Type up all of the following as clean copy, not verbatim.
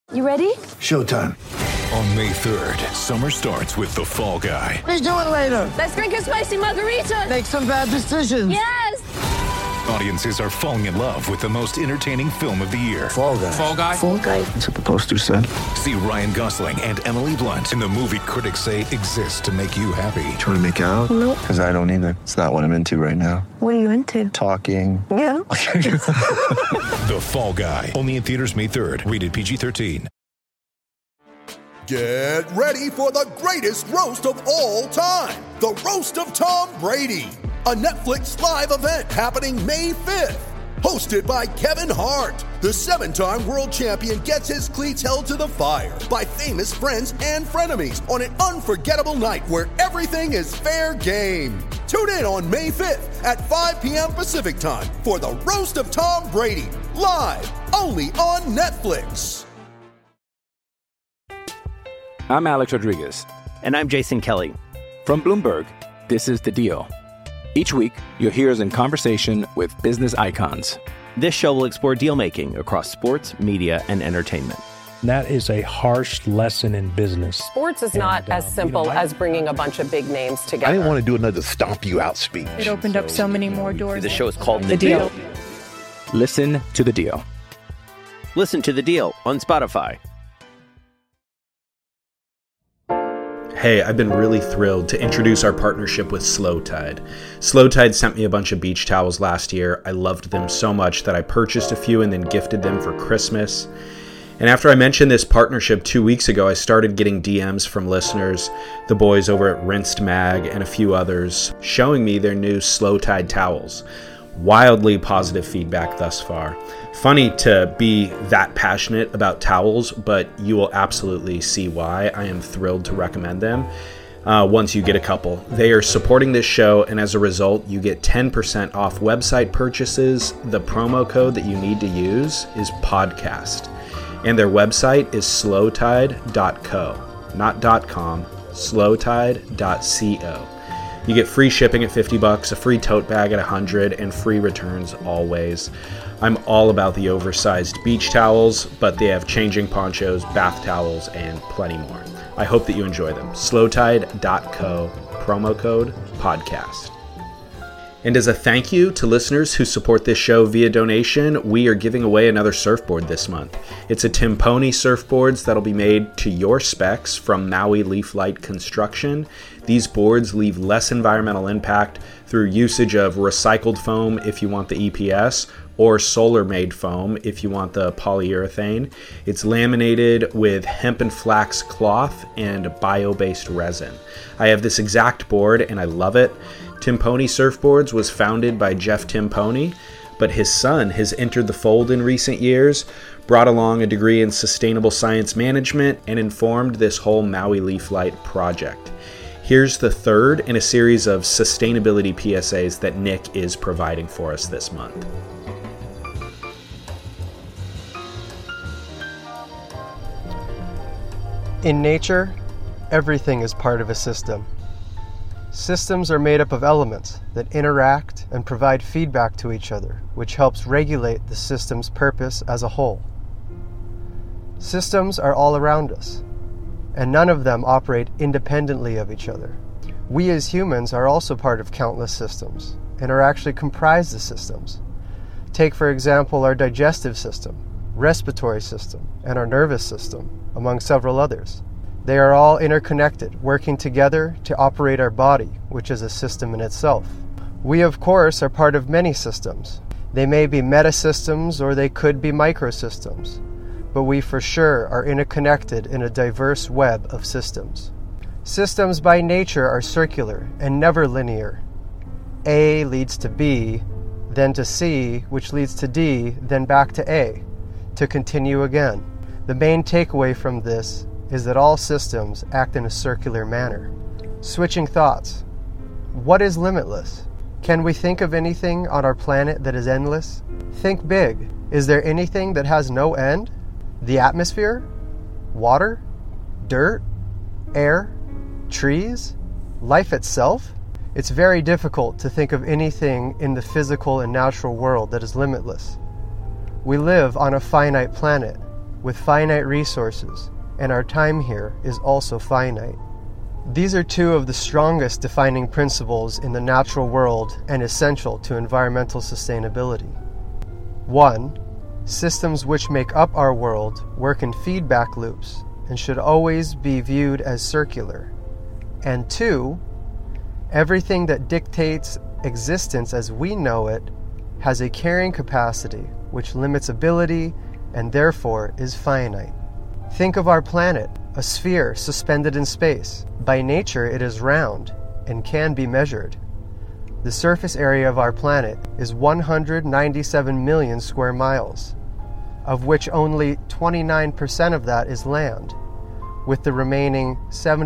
You ready? Showtime. On May 3rd, summer starts with The Fall Guy. Let's do it later. Let's drink a spicy margarita. Make some bad decisions. Yes! Audiences are falling in love with the most entertaining film of the year. Fall Guy. Fall Guy? Fall Guy. That's what the poster said. See Ryan Gosling and Emily Blunt in the movie critics say exists to make you happy. Trying to make it out? Nope. Because I don't either. It's not what I'm into right now. What are you into? Talking. Yeah. The Fall Guy. Only in theaters May 3rd. Rated PG-13. Get ready for the greatest roast of all time. The Roast of Tom Brady. A Netflix live event happening May 5th. Hosted by Kevin Hart. The 7-time world champion gets his cleats held to the fire by famous friends and frenemies on an unforgettable night where everything is fair game. Tune in on May 5th at 5 p.m. Pacific time for the Roast of Tom Brady. Live only on Netflix. I'm Alex Rodriguez. And I'm Jason Kelly. From Bloomberg, this is The Deal. Each week, you'll hear us in conversation with business icons. This show will explore deal-making across sports, media, and entertainment. That is a harsh lesson in business. Sports is not as simple as bringing a bunch of big names together. I didn't want to do another stomp you out speech. It opened up so many more doors. The show is called The Deal. Listen to The Deal. Listen to The Deal on Spotify. Hey, I've been really thrilled to introduce our partnership with Slow Tide. Slow Tide sent me a bunch of beach towels last year. I loved them so much that I purchased a few and then gifted them for Christmas. And after I mentioned this partnership 2 weeks ago, I started getting DMs from listeners, the boys over at Rinsed Mag and a few others, showing me their new Slow Tide towels. Wildly positive feedback thus far. Funny to be that passionate about towels, but you will absolutely see why. I am thrilled to recommend them once you get a couple. They are supporting this show, and as a result, you get 10% off website purchases. The promo code that you need to use is podcast. And their website is slowtide.co, not .com, slowtide.co. You get free shipping at $50, a free tote bag at $100, and free returns always. I'm all about the oversized beach towels, but they have changing ponchos, bath towels, and plenty more. I hope that you enjoy them. Slowtide.co, promo code podcast. And as a thank you to listeners who support this show via donation, we are giving away another surfboard this month. It's a Timponi surfboards that'll be made to your specs from Maui Leaf Light Construction. These boards leave less environmental impact through usage of recycled foam if you want the EPS, or solar-made foam if you want the polyurethane. It's laminated with hemp and flax cloth and bio-based resin. I have this exact board and I love it. Timponi Surfboards was founded by Jeff Timponi, but his son has entered the fold in recent years, brought along a degree in sustainable science management, and informed this whole Maui Leaf Light project. Here's the third in a series of sustainability PSAs that Nick is providing for us this month. In nature, everything is part of a system. Systems are made up of elements that interact and provide feedback to each other, which helps regulate the system's purpose as a whole. Systems are all around us, and none of them operate independently of each other. We as humans are also part of countless systems, and are actually comprised of systems. Take, for example, our digestive system, respiratory system, and our nervous system, among several others. They are all interconnected, working together to operate our body, which is a system in itself. We, of course, are part of many systems. They may be metasystems or they could be microsystems, but we for sure are interconnected in a diverse web of systems. Systems by nature are circular and never linear. A leads to B, then to C, which leads to D, then back to A, to continue again. The main takeaway from this is that all systems act in a circular manner. Switching thoughts. What is limitless? Can we think of anything on our planet that is endless? Think big. Is there anything that has no end? The atmosphere? Water? Dirt? Air? Trees? Life itself? It's very difficult to think of anything in the physical and natural world that is limitless. We live on a finite planet with finite resources, and our time here is also finite. These are two of the strongest defining principles in the natural world and essential to environmental sustainability. 1. Systems which make up our world work in feedback loops and should always be viewed as circular. And 2. Everything that dictates existence as we know it has a carrying capacity which limits ability and therefore is finite. Think of our planet, a sphere suspended in space. By nature, it is round and can be measured. The surface area of our planet is 197 million square miles, of which only 29% of that is land, with the remaining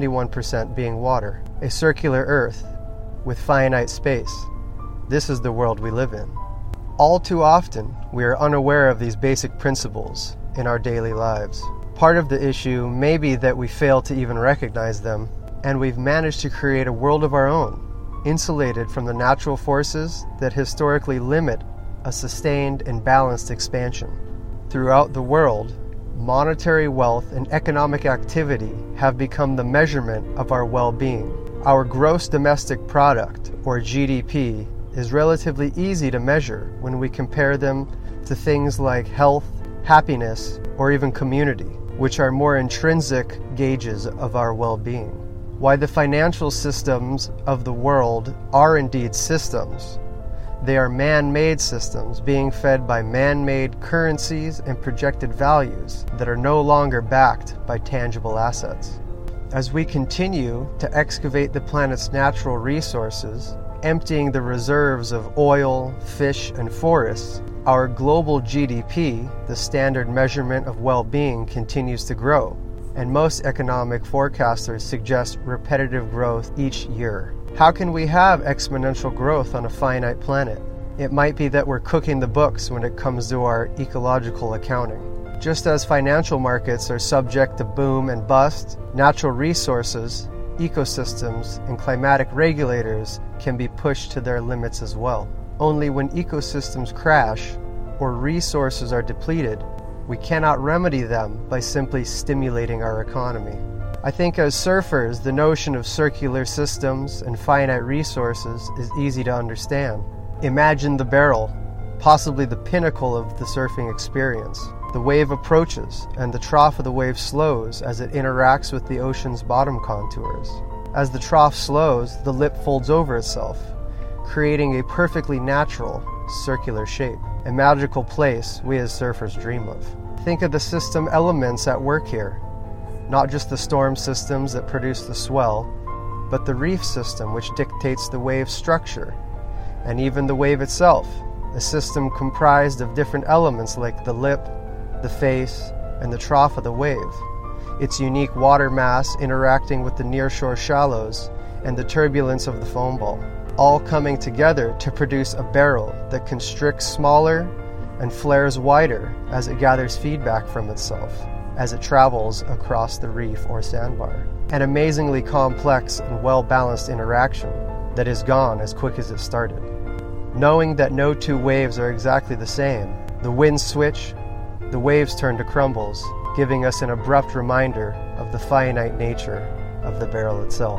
71% being water. A circular Earth with finite space. This is the world we live in. All too often, we are unaware of these basic principles in our daily lives. Part of the issue may be that we fail to even recognize them, and we've managed to create a world of our own, insulated from the natural forces that historically limit a sustained and balanced expansion. Throughout the world, monetary wealth and economic activity have become the measurement of our well-being. Our gross domestic product, or GDP, is relatively easy to measure when we compare them to things like health, happiness, or even community, which are more intrinsic gauges of our well-being. Why the financial systems of the world are indeed systems. They are man-made systems being fed by man-made currencies and projected values that are no longer backed by tangible assets. As we continue to excavate the planet's natural resources, emptying the reserves of oil, fish, and forests, our global GDP, the standard measurement of well-being, continues to grow, and most economic forecasters suggest repetitive growth each year. How can we have exponential growth on a finite planet? It might be that we're cooking the books when it comes to our ecological accounting. Just as financial markets are subject to boom and bust, natural resources, ecosystems, and climatic regulators can be pushed to their limits as well. Only when ecosystems crash or resources are depleted, we cannot remedy them by simply stimulating our economy. I think as surfers, the notion of circular systems and finite resources is easy to understand. Imagine the barrel, possibly the pinnacle of the surfing experience. The wave approaches, and the trough of the wave slows as it interacts with the ocean's bottom contours. As the trough slows, the lip folds over itself, creating a perfectly natural, circular shape, a magical place we as surfers dream of. Think of the system elements at work here, not just the storm systems that produce the swell, but the reef system which dictates the wave structure, and even the wave itself, a system comprised of different elements like the lip, the face, and the trough of the wave, its unique water mass interacting with the nearshore shallows and the turbulence of the foam ball, all coming together to produce a barrel that constricts smaller and flares wider as it gathers feedback from itself as it travels across the reef or sandbar. An amazingly complex and well-balanced interaction that is gone as quick as it started. Knowing that no two waves are exactly the same, the winds switch, the waves turn to crumbles, giving us an abrupt reminder of the finite nature of the barrel itself.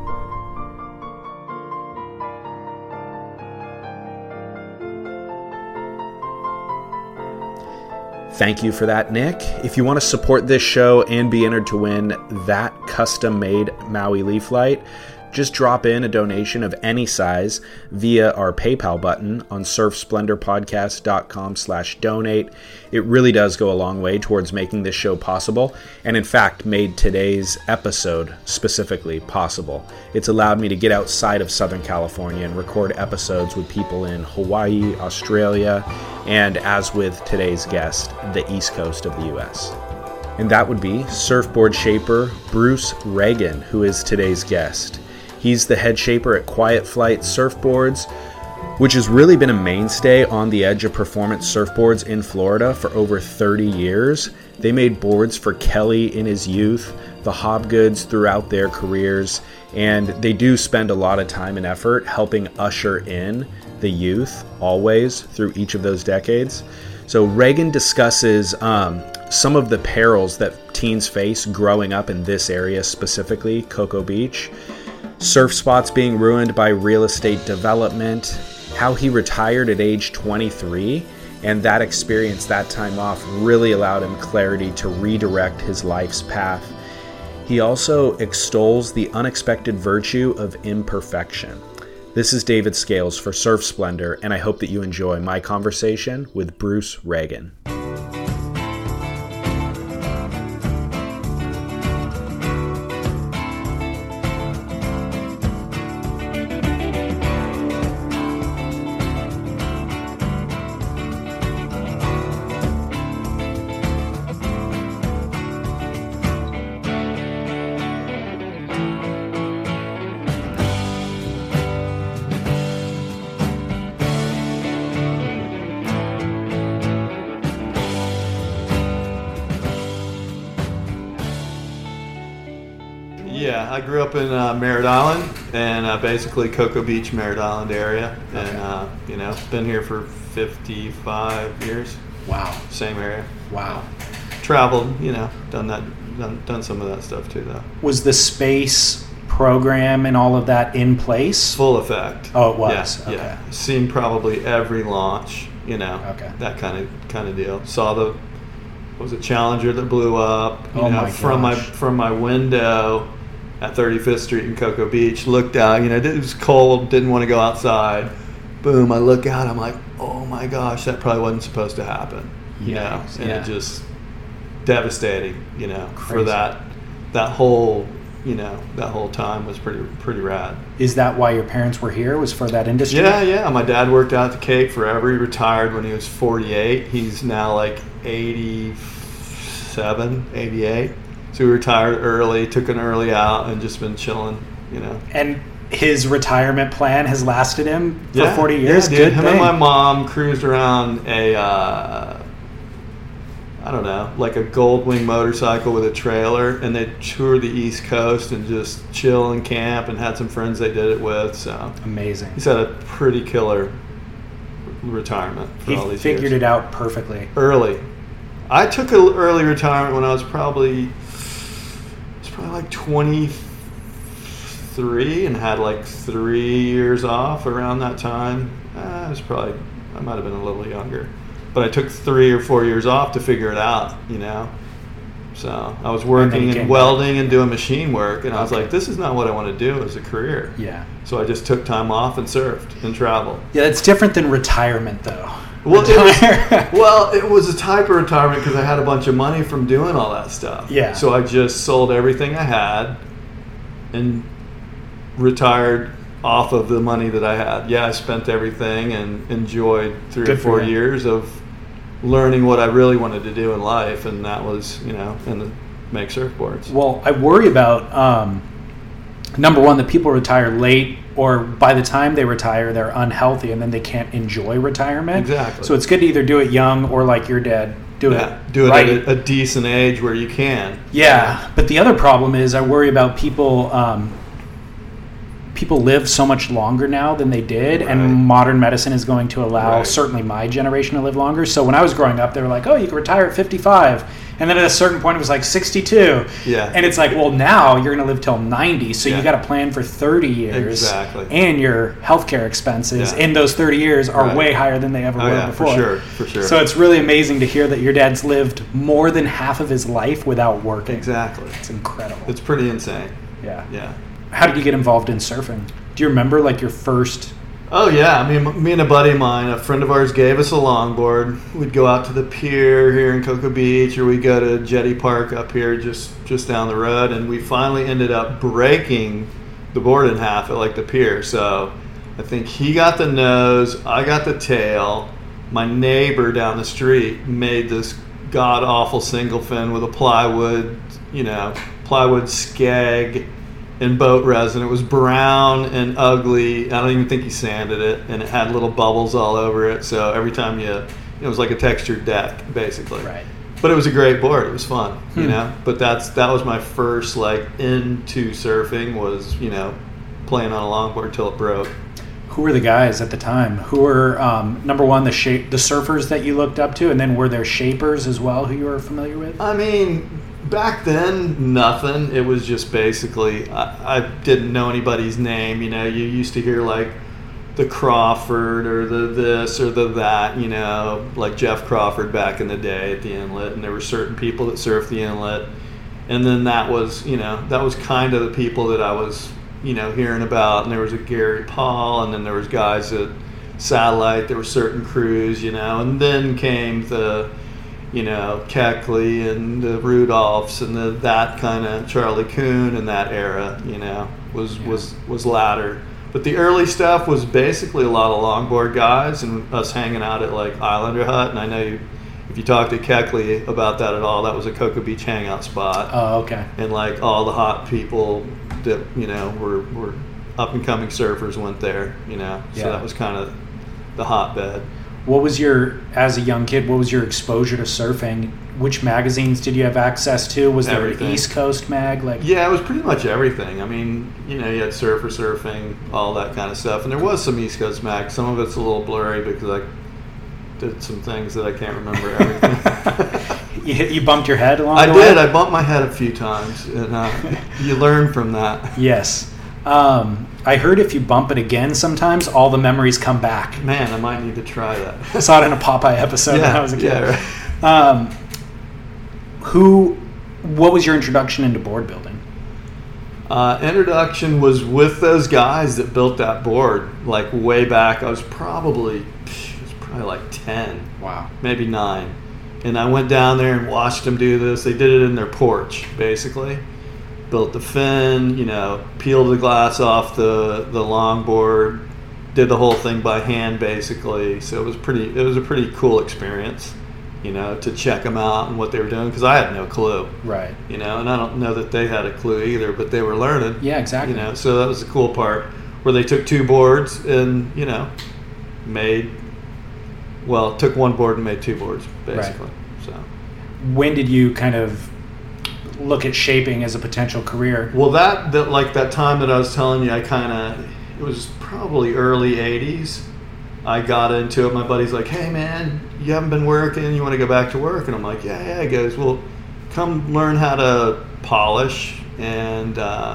Thank you for that, Nick. If you want to support this show and be entered to win that custom-made Maui leaf light, just drop in a donation of any size via our PayPal button on surfsplendorpodcast.com/donate. It really does go a long way towards making this show possible, and in fact made today's episode specifically possible. It's allowed me to get outside of Southern California and record episodes with people in Hawaii, Australia, and as with today's guest, the East Coast of the US. And that would be surfboard shaper Bruce Reagan, who is today's guest. He's the head shaper at Quiet Flight Surfboards, which has really been a mainstay on the edge of performance surfboards in Florida for over 30 years. They made boards for Kelly in his youth, the Hobgoods throughout their careers, and they do spend a lot of time and effort helping usher in the youth always through each of those decades. So Reagan discusses some of the perils that teens face growing up in this area, specifically Cocoa Beach. Surf spots being ruined by real estate development, how he retired at age 23, and that experience, that time off, really allowed him clarity to redirect his life's path. He also extols the unexpected virtue of imperfection. This is David Scales for Surf Splendor, and I hope that you enjoy my conversation with Bruce Reagan. Yeah, I grew up in Merritt Island, and basically Cocoa Beach, Merritt Island area, and been here for 55 years. Wow. Same area. Wow. Traveled, done some of that stuff too, though. Was the space program and all of that in place? Full effect. Oh, it was. Yeah. Okay. Yeah. Seen probably every launch. Okay. That kind of deal. Saw the Challenger that blew up. From my window at 35th Street in Cocoa Beach, looked out, it was cold, didn't want to go outside. Boom, I look out, I'm like, oh my gosh, that probably wasn't supposed to happen. It just devastating, for that whole, that whole time was pretty rad. Is that why your parents were here, was for that industry? Yeah. My dad worked out at the Cape forever. He retired when he was 48. He's now like 87, 88. So he retired early, took an early out, and just been chilling, And his retirement plan has lasted him for 40 years? Yeah, dude. Him and my mom cruised around like a Goldwing motorcycle with a trailer, and they toured the East Coast and just chill and camp, and had some friends they did it with. So amazing. He's had a pretty killer retirement for all these years. He figured it out perfectly. Early. I took an early retirement when I was probably like 23 and had like 3 years off around that time. I might have been a little younger, but I took 3 or 4 years off to figure it out, So I was working and welding and doing machine work, and I was like, this is not what I want to do as a career. Yeah. So I just took time off and surfed and traveled. Yeah, it's different than retirement, though. Well, it was a type of retirement because I had a bunch of money from doing all that stuff. Yeah. So I just sold everything I had and retired off of the money that I had. Yeah, I spent everything and enjoyed 3 or 4 years of learning what I really wanted to do in life, and that was, make surfboards. Well, I worry about, number one, that people retire late, or by the time they retire, they're unhealthy, and then they can't enjoy retirement. Exactly. So it's good to either do it young or, like your dad, do it right at a decent age where you can. Yeah, but the other problem is I worry about people. People live so much longer now than they did, and modern medicine is going to allow certainly my generation to live longer. So when I was growing up, they were like, oh, you can retire at 55. And then at a certain point, it was like 62. Yeah. And it's like, well, now you're going to live till 90, so you got to plan for 30 years. Exactly. And your healthcare expenses in those 30 years are way higher than they ever were before. For sure. So it's really amazing to hear that your dad's lived more than half of his life without working. Exactly. It's incredible. It's pretty insane. Yeah. Yeah. How did you get involved in surfing? Do you remember like your first? Oh yeah, I mean, me and a buddy of mine, a friend of ours, gave us a longboard. We'd go out to the pier here in Cocoa Beach, or we'd go to Jetty Park up here just down the road, and we finally ended up breaking the board in half at like the pier. So I think he got the nose, I got the tail. My neighbor down the street made this god awful single fin with a plywood skeg and boat resin. It was brown and ugly. I don't even think he sanded it, and it had little bubbles all over it. So every time it was like a textured deck, basically. Right. But it was a great board. It was fun, But that was my first into surfing was playing on a longboard till it broke. Who were the guys at the time? Who were, number one, the surfers that you looked up to, and then were there shapers as well who you were familiar with? I mean, back then, nothing. It was just basically, I didn't know anybody's name. You used to hear like the Crawford or the this or the that, like Jeff Crawford back in the day at the inlet, and there were certain people that surfed the inlet. And then that was kind of the people that I was, hearing about. And there was a Gary Paul, and then there was guys at Satellite. There were certain crews, and then came the, Keckley and the Rudolphs and that kind of Charlie Kuhn in that era, was latter. But the early stuff was basically a lot of longboard guys and us hanging out at like Islander Hut. And I know if you talk to Keckley about that at all, that was a Cocoa Beach hangout spot. Oh, okay. And like all the hot people that, were up and coming surfers went there, So that was kind of the hotbed. As a young kid, what was your exposure to surfing? Which magazines did you have access to? Was there an East Coast mag? Yeah, it was pretty much everything. I mean, you had Surfer Surfing, all that kind of stuff. And there was some East Coast mag. Some of it's a little blurry because I did some things that I can't remember everything. You bumped your head along the way? I did. I bumped my head a few times. And you learn from that. Yes. I heard if you bump it again sometimes, all the memories come back. Man, I might need to try that. I saw it in a Popeye episode when I was a kid. Yeah, right. What was your introduction into board building? Introduction was with those guys that built that board, like way back. I was probably like 10. Wow. Maybe 9. And I went down there and watched them do this. They did it in their porch, basically. Built the fin, peeled the glass off the longboard, did the whole thing by hand, basically. So it was a pretty cool experience, to check them out and what they were doing, because I had no clue. Right. And I don't know that they had a clue either, but they were learning. Yeah, exactly. So that was the cool part, where they took 2 boards and, took 1 board and made 2 boards, basically. Right. So when did you kind of look at shaping as a potential career? Well, that time that I was telling you, it was probably early 80s. I got into it. My buddy's like, hey man, you haven't been working, you want to go back to work? And I'm like, yeah. He goes, well, come learn how to polish and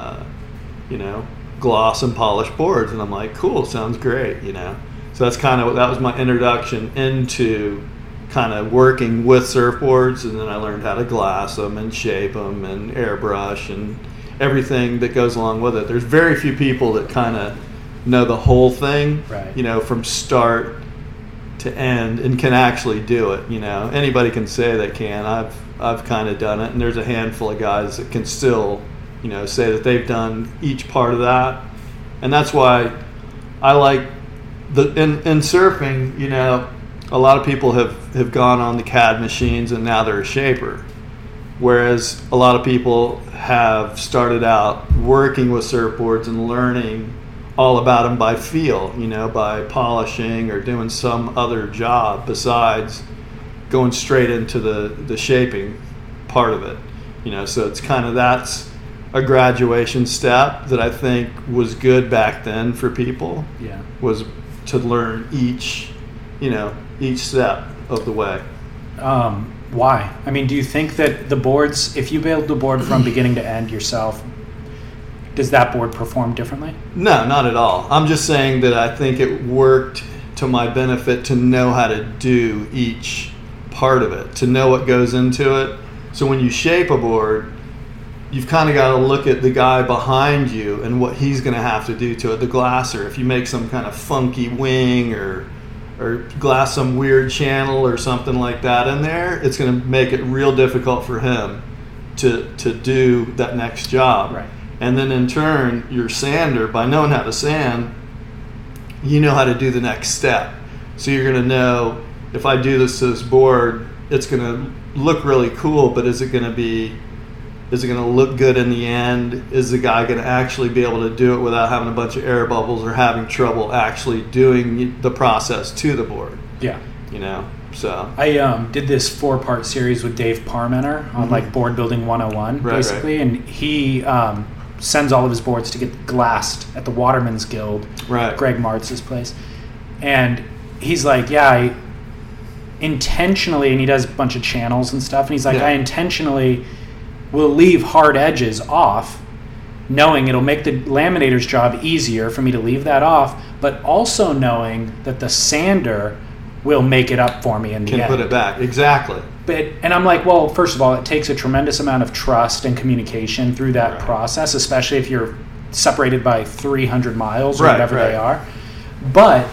gloss and polish boards. And I'm like, cool, sounds great. So that was my introduction into kind of working with surfboards, and then I learned how to glass them and shape them and airbrush and everything that goes along with it. There's very few people that kind of know the whole thing, right. From start to end, and can actually do it. Anybody can say they can. I've kind of done it, and there's a handful of guys that can still, say that they've done each part of that, and that's why I like in surfing. A lot of people have gone on the CAD machines and now they're a shaper. Whereas a lot of people have started out working with surfboards and learning all about them by feel, by polishing or doing some other job besides going straight into the shaping part of it. So it's kind of, that's a graduation step that I think was good back then for people. Yeah. Was to learn each step of the way. Why? I mean, do you think that the boards, if you build the board from beginning to end yourself, does that board perform differently? No, not at all. I'm just saying that I think it worked to my benefit to know how to do each part of it, to know what goes into it. So when you shape a board, you've kind of got to look at the guy behind you and what he's going to have to do to it. The glasser, if you make some kind of funky wing or glass some weird channel or something like that in there, it's going to make it real difficult for him to do that next job. Right. And then in turn, your sander, by knowing how to sand, you know how to do the next step. So you're going to know, if I do this to this board, it's going to look really cool, but is it going to look good in the end? Is the guy going to actually be able to do it without having a bunch of air bubbles or having trouble actually doing the process to the board? Yeah. So I did this 4-part series with Dave Parmenter on like Board Building 101, basically. Right. And he sends all of his boards to get glassed at the Waterman's Guild, right? Greg Martz's place, and he's like, yeah, I intentionally, and he does a bunch of channels and stuff, and he's like, I intentionally will leave hard edges off, knowing it'll make the laminator's job easier for me to leave that off, but also knowing that the sander will make it up for me in the end. Can put it back, exactly. And I'm like, well, first of all, it takes a tremendous amount of trust and communication through that process, especially if you're separated by 300 miles or whatever they are. But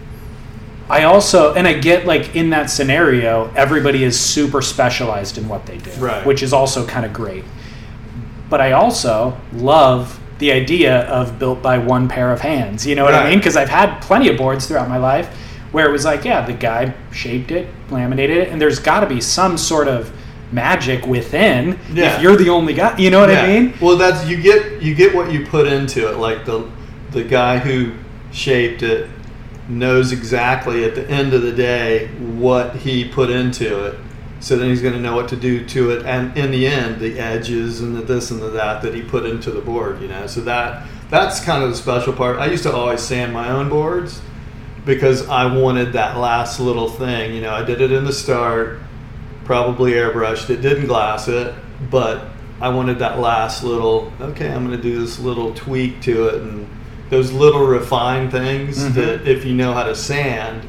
I also, and I get like in that scenario, everybody is super specialized in what they do, which is also kind of great. But I also love the idea of built by one pair of hands. You know what I mean? Because I've had plenty of boards throughout my life where it was like, yeah, the guy shaped it, laminated it, and there's got to be some sort of magic within if you're the only guy. You know what I mean? Well, that's you get what you put into it. Like the guy who shaped it knows exactly at the end of the day what he put into it. So then he's going to know what to do to it, and in the end, the edges and the this and the that he put into the board. You know, so that's kind of the special part. I used to always sand my own boards because I wanted that last little thing. You know, I did it in the start, probably airbrushed it, didn't glass it, but I wanted that last little, okay, I'm going to do this little tweak to it, and those little refined things that if you know how to sand,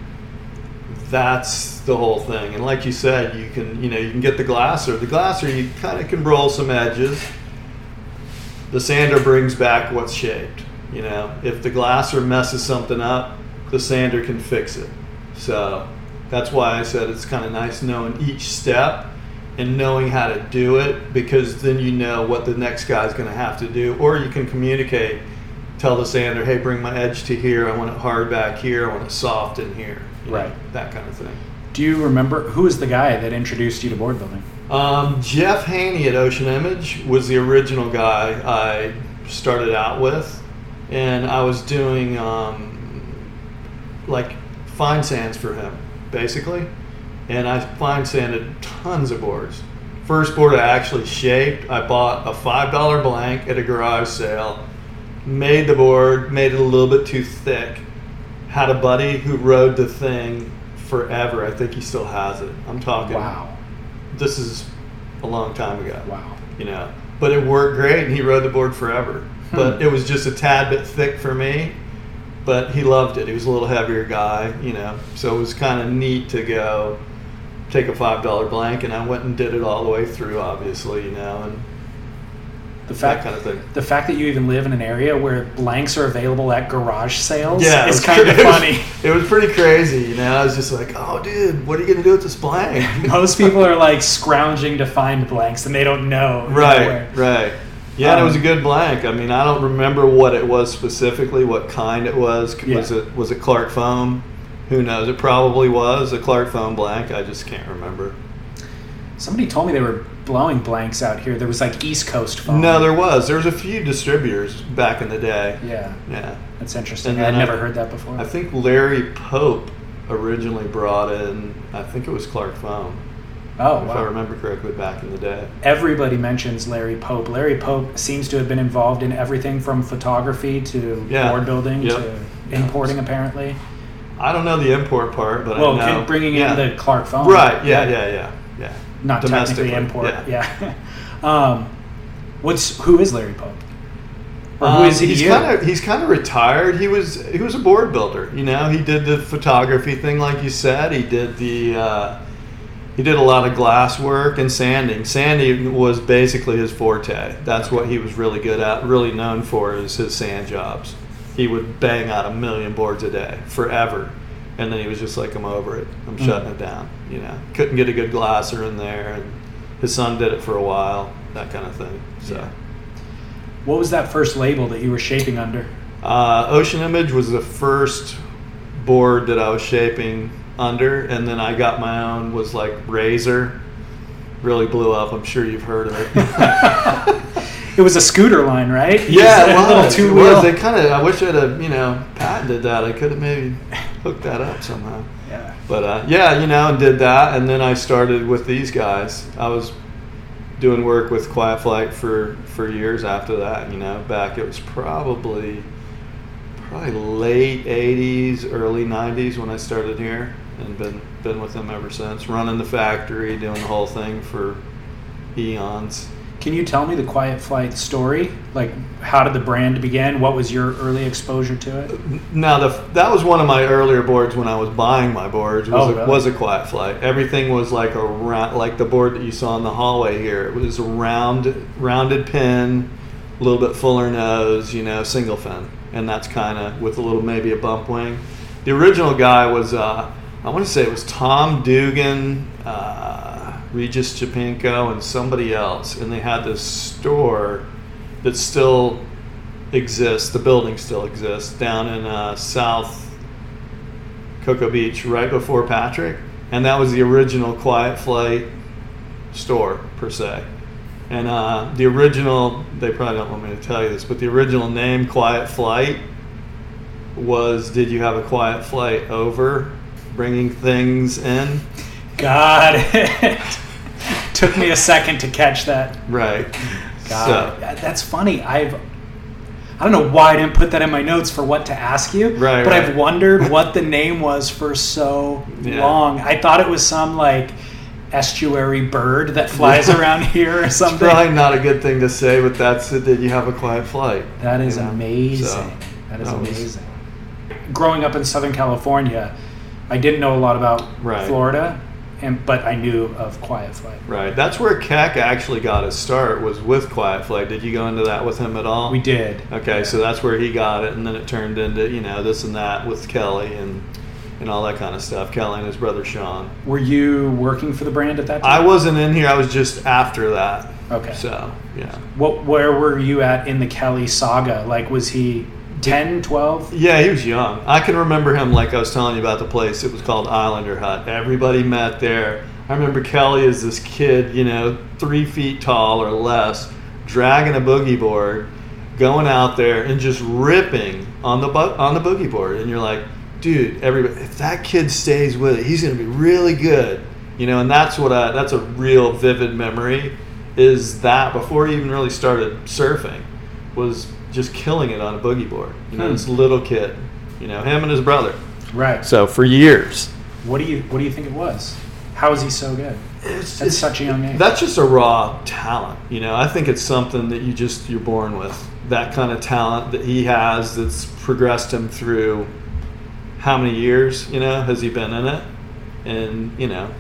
that's the whole thing. And like you said, you can get the glasser. The glasser, you kind of can roll some edges. The sander brings back what's shaped. You know, if the glasser messes something up, the sander can fix it. So that's why I said it's kind of nice knowing each step and knowing how to do it, because then you know what the next guy's going to have to do. Or you can communicate, tell the sander, hey, bring my edge to here, I want it hard back here, I want it soft in here. You know, that kind of thing. Do you remember, who was the guy that introduced you to board building? Jeff Haney at Ocean Image was the original guy I started out with, and I was doing like fine sands for him, basically, and I fine sanded tons of boards. First board I actually shaped, I bought a $5 blank at a garage sale, made the board, made it a little bit too thick, had a buddy who rode the thing forever. I think he still has it. I'm talking, wow, this is a long time ago. Wow. You know, but it worked great, and he rode the board forever. But it was just a tad bit thick for me, but he loved it. He was a little heavier guy, you know, so it was kind of neat to go take a $5 blank, and I went and did it all the way through, obviously, you know, and that kind of thing. The fact that you even live in an area where blanks are available at garage sales is kind of funny. It was pretty crazy, you know. I was just like, oh, dude, what are you going to do with this blank? Most people are like scrounging to find blanks, and they don't know. Right. Yeah, and it was a good blank. I mean, I don't remember what it was specifically, what kind it was. Was it Clark Foam? Who knows? It probably was a Clark Foam blank. I just can't remember. Somebody told me they were blowing blanks out here. There was like East Coast foam. No, there was. There was a few distributors back in the day. Yeah. That's interesting. I'd never heard that before. I think Larry Pope originally brought in, I think it was Clark Foam. Oh, if I remember correctly, back in the day. Everybody mentions Larry Pope. Larry Pope seems to have been involved in everything from photography to board building to importing, apparently. I don't know the import part, but I know. Bringing in the Clark Foam. Right, yeah. Not technically import. Who is Larry Pope? Or who is he? He's kind of retired. He was a board builder. You know, he did the photography thing, like you said. He did he did a lot of glass work and sanding. Sanding was basically his forte. That's what he was really good at, really known for, is his sand jobs. He would bang out 1 million boards a day forever. And then he was just like, I'm over it. I'm shutting it down. You know, couldn't get a good glasser in there. And his son did it for a while, that kind of thing. So, what was that first label that you were shaping under? Ocean Image was the first board that I was shaping under, and then I got my own, was like Razor. Really blew up. I'm sure you've heard of it. It was a scooter line, right? Yeah, it was. It was. They kind of. I wish I'd have, patented that. I could have maybe hooked that up somehow. Yeah. But and did that, and then I started with these guys. I was doing work with Quiet Flight for years after that. You know, back it was probably late 80s, early 90s when I started here, and been with them ever since, running the factory, doing the whole thing for eons. Can you tell me the Quiet Flight story? Like, how did the brand begin? What was your early exposure to it? Now, that was one of my earlier boards when I was buying my boards. Was a Quiet Flight. Everything was like like the board that you saw in the hallway here. It was a rounded pin, a little bit fuller nose, you know, single fin, and that's kind of with a little maybe a bump wing. The original guy was I want to say it was Tom Dugan, Regis Chapinko, and somebody else, and they had this store that still exists. The building still exists down in South Cocoa Beach, right before Patrick, and that was the original Quiet Flight store per se. And the original, they probably don't want me to tell you this, but the original name Quiet Flight was, did you have a quiet flight over, bringing things in? Got it. Took me a second to catch that. Right. God, that's funny. I don't know why I didn't put that in my notes for what to ask you. Right. But I've wondered what the name was for so long. I thought it was some like estuary bird that flies around here or something. It's probably not a good thing to say, but that's it. Did you have a quiet flight? That is amazing. So, that is amazing. Growing up in Southern California, I didn't know a lot about Florida, but I knew of Quiet Flight. Right. That's where Keck actually got his start, was with Quiet Flight. Did you go into that with him at all? We did. Okay, yeah. So that's where he got it, and then it turned into, you know, this and that with Kelly and all that kind of stuff. Kelly and his brother Sean. Were you working for the brand at that time? I wasn't in here. I was just after that. Okay. So, yeah. Where were you at in the Kelly saga? Like, was he 10, 12? Yeah, he was young. I can remember him, like I was telling you about the place. It was called Islander Hut. Everybody met there. I remember Kelly as this kid, you know, 3 feet tall or less, dragging a boogie board, going out there and just ripping on the boogie board. And you're like, dude, everybody, if that kid stays with it, he's going to be really good. You know, and that's a real vivid memory, is that before he even really started surfing, was just killing it on a boogie board. You know, this little kid, you know, him and his brother. Right. So for years. What do you think it was? How is he so good at such a young age? That's just a raw talent. You know, I think it's something that you're born with. That kind of talent that he has, that's progressed him through how many years, you know, has he been in it? And, you know,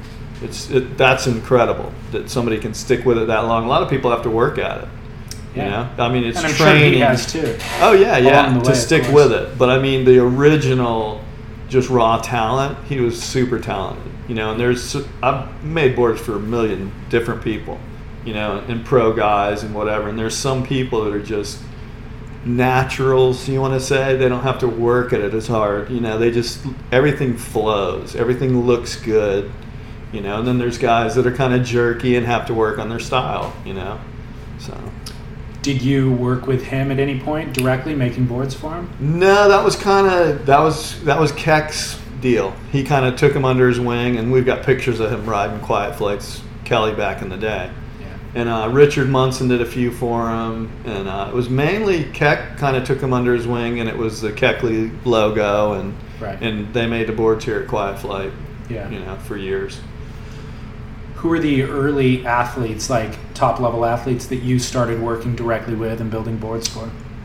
that's incredible that somebody can stick with it that long. A lot of people have to work at it. Yeah. You know, I mean, it's and I'm training. Sure he has too. Oh yeah, way, to stick with it. But I mean, the original, just raw talent, he was super talented. You know, and I've made boards for a million different people, you know, and pro guys and whatever. And there's some people that are just naturals, you want to say. They don't have to work at it as hard. You know, they just, everything flows, everything looks good. You know, and then there's guys that are kind of jerky and have to work on their style. You know, so. Did you work with him at any point directly, making boards for him? No, that was Keck's deal. He kind of took him under his wing, and we've got pictures of him riding Quiet Flights, Kelly, back in the day. Yeah. And Richard Munson did a few for him, and it was mainly Keck kind of took him under his wing, and it was the Keckley logo, and they made the boards here at Quiet Flight. Yeah. You know, for years. Who are the early athletes, like top-level athletes, that you started working directly with and building boards for?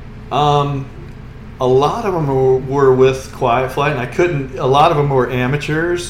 A lot of them were with Quiet Flight, and a lot of them were amateurs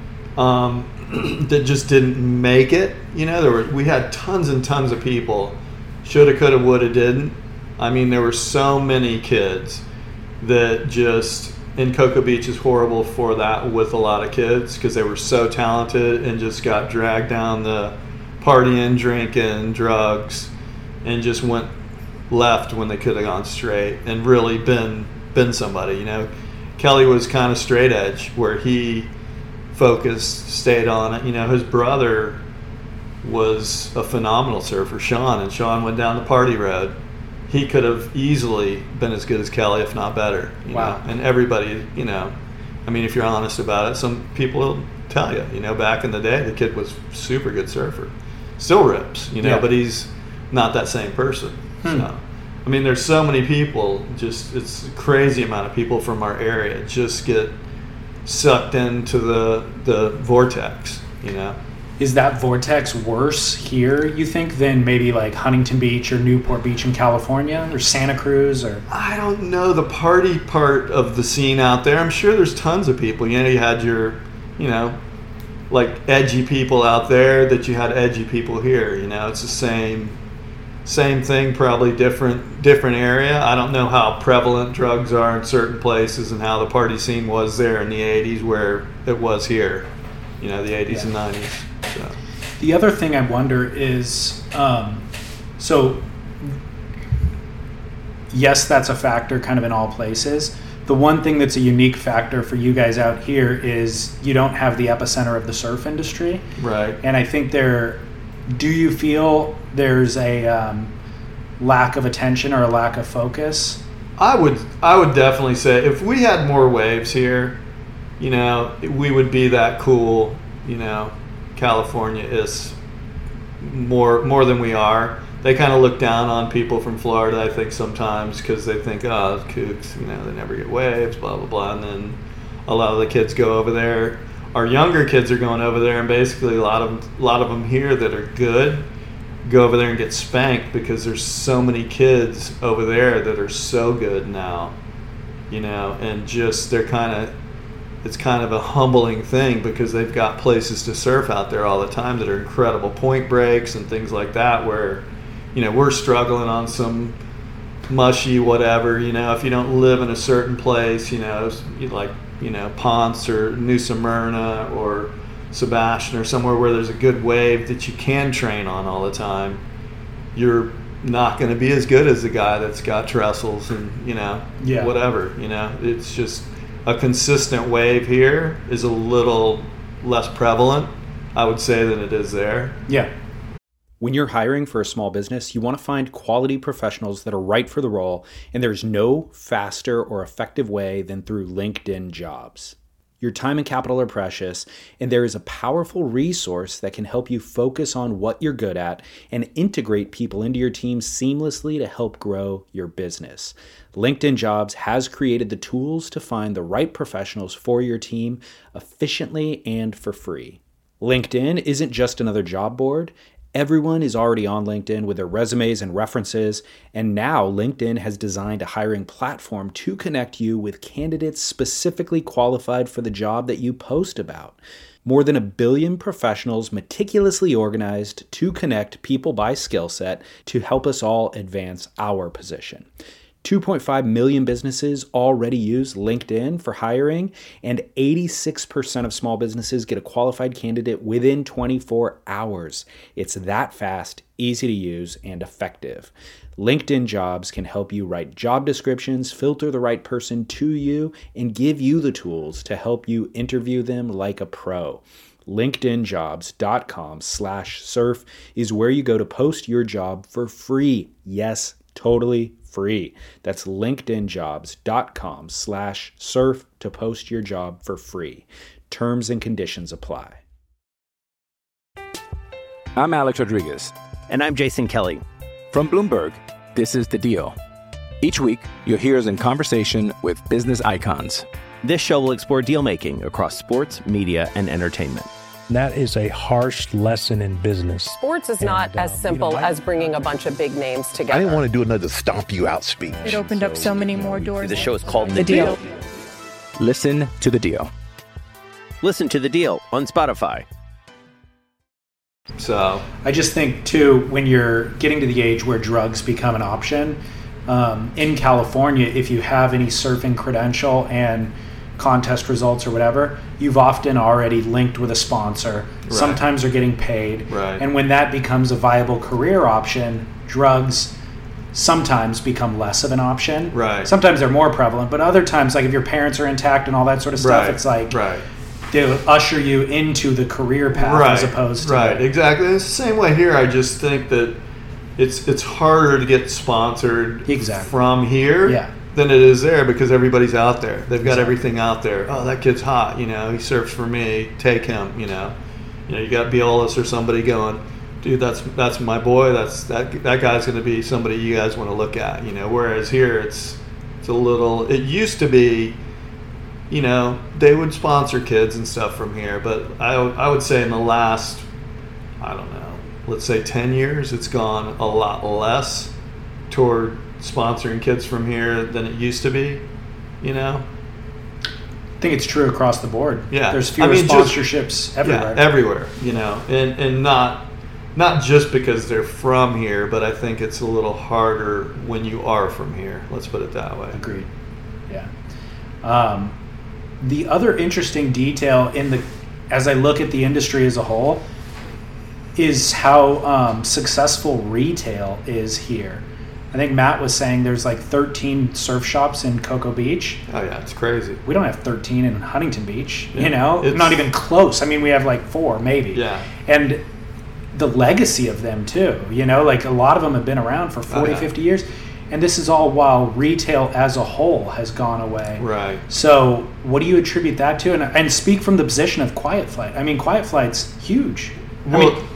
that just didn't make it. You know, we had tons and tons of people, shoulda, coulda, woulda, didn't. I mean, there were so many kids that just... And Cocoa Beach is horrible for that with a lot of kids, because they were so talented and just got dragged down the partying, drinking, drugs, and just went left when they could have gone straight and really been somebody. You know, Kelly was kind of straight edge, where he focused, stayed on it. You know, his brother was a phenomenal surfer, Sean, and Sean went down the party road. He could have easily been as good as Kelly, if not better. You know? And everybody, you know, I mean, if you're honest about it, some people will tell you, you know, back in the day, the kid was super good surfer. still rips, but he's not that same person. So, I mean, there's so many people, it's a crazy amount of people from our area just get sucked into the vortex, Is that vortex worse here, you think, than maybe like Huntington Beach or Newport Beach in California or Santa Cruz? Or I don't know the party part of the scene out there. I'm sure there's tons of people. You had your, like edgy people out there that you had edgy people here. It's the same thing, probably different area. I don't know how prevalent drugs are in certain places and how the party scene was there in the 80s where it was here, the 80s and 90s. So. The other thing I wonder is, so yes, that's a factor kind of in all places. The one thing that's a unique factor for you guys out here is you don't have the epicenter of the surf industry. Right. And I think do you feel there's a lack of attention or a lack of focus? I would definitely say if we had more waves here, we would be that cool, California is more than we are. They kind of look down on people from Florida, I think, sometimes because they think, oh, kooks, they never get waves, blah, blah, blah. And then a lot of the kids go over there. Our younger kids are going over there, and basically a lot of them here that are good go over there and get spanked because there's so many kids over there that are so good now, and just it's kind of a humbling thing because they've got places to surf out there all the time that are incredible point breaks and things like that where, we're struggling on some mushy whatever, if you don't live in a certain place, like, Ponce or New Smyrna or Sebastian or somewhere where there's a good wave that you can train on all the time, you're not going to be as good as the guy that's got trestles and, whatever, it's just a consistent wave here is a little less prevalent, I would say, than it is there. Yeah. When you're hiring for a small business, you want to find quality professionals that are right for the role, and there's no faster or effective way than through LinkedIn Jobs. Your time and capital are precious, and there is a powerful resource that can help you focus on what you're good at and integrate people into your team seamlessly to help grow your business. LinkedIn Jobs has created the tools to find the right professionals for your team efficiently and for free. LinkedIn isn't just another job board. Everyone is already on LinkedIn with their resumes and references, and now LinkedIn has designed a hiring platform to connect you with candidates specifically qualified for the job that you post about. More than 1 billion professionals meticulously organized to connect people by skill set to help us all advance our position. 2.5 million businesses already use LinkedIn for hiring, and 86% of small businesses get a qualified candidate within 24 hours. It's that fast, easy to use, and effective. LinkedIn Jobs can help you write job descriptions, filter the right person to you, and give you the tools to help you interview them like a pro. LinkedInjobs.com/surf is where you go to post your job for free. Yes, totally free. That's LinkedInjobs.com/surf to post your job for free. Terms and conditions apply. I'm Alex Rodriguez. And I'm Jason Kelly. From Bloomberg, this is The Deal. Each week, you'll hear us in conversation with business icons. This show will explore deal-making across sports, media, and entertainment. That is a harsh lesson in business. Sports is not as simple as bringing a bunch of big names together. I didn't want to do another stomp you out speech. It opened up so many more doors. The show is called The Deal. Listen to The Deal. Listen to The Deal on Spotify. So I just think, too, when you're getting to the age where drugs become an option, in California, if you have any surfing credential and contest results or whatever, you've often already linked with a sponsor. Right. Sometimes they're getting paid. Right. And when that becomes a viable career option, drugs sometimes become less of an option. Right. Sometimes they're more prevalent, but other times, like if your parents are intact and all that sort of stuff, it's like they'll usher you into the career path as opposed to... Right, exactly. It's the same way here. I just think that it's harder to get sponsored from here than it is there because everybody's out there. They've got everything out there. Oh, that kid's hot. He surfs for me. Take him. You got Biolas or somebody going, dude, that's my boy. That guy's going to be somebody you guys want to look at, you know. Whereas here, it's a little. It used to be, you know, they would sponsor kids and stuff from here, but I would say in the last, I don't know, let's say 10 years, it's gone a lot less toward sponsoring kids from here than it used to be, you know. I think it's true across the board. Yeah, there's fewer sponsorships everywhere. Yeah, everywhere, you know, and not just because they're from here, but I think it's a little harder when you are from here. Let's put it that way. Agreed. Yeah. The other interesting detail as I look at the industry as a whole, is how successful retail is here. I think Matt was saying there's like 13 surf shops in Cocoa Beach. Oh yeah, it's crazy. We don't have 13 in Huntington Beach, you know? It's not even close. I mean, we have like 4 maybe. Yeah. And the legacy of them too, you know, like a lot of them have been around for 40, 50 years. And this is all while retail as a whole has gone away. Right. So what do you attribute that to? And speak from the position of Quiet Flight. I mean, Quiet Flight's huge. Well,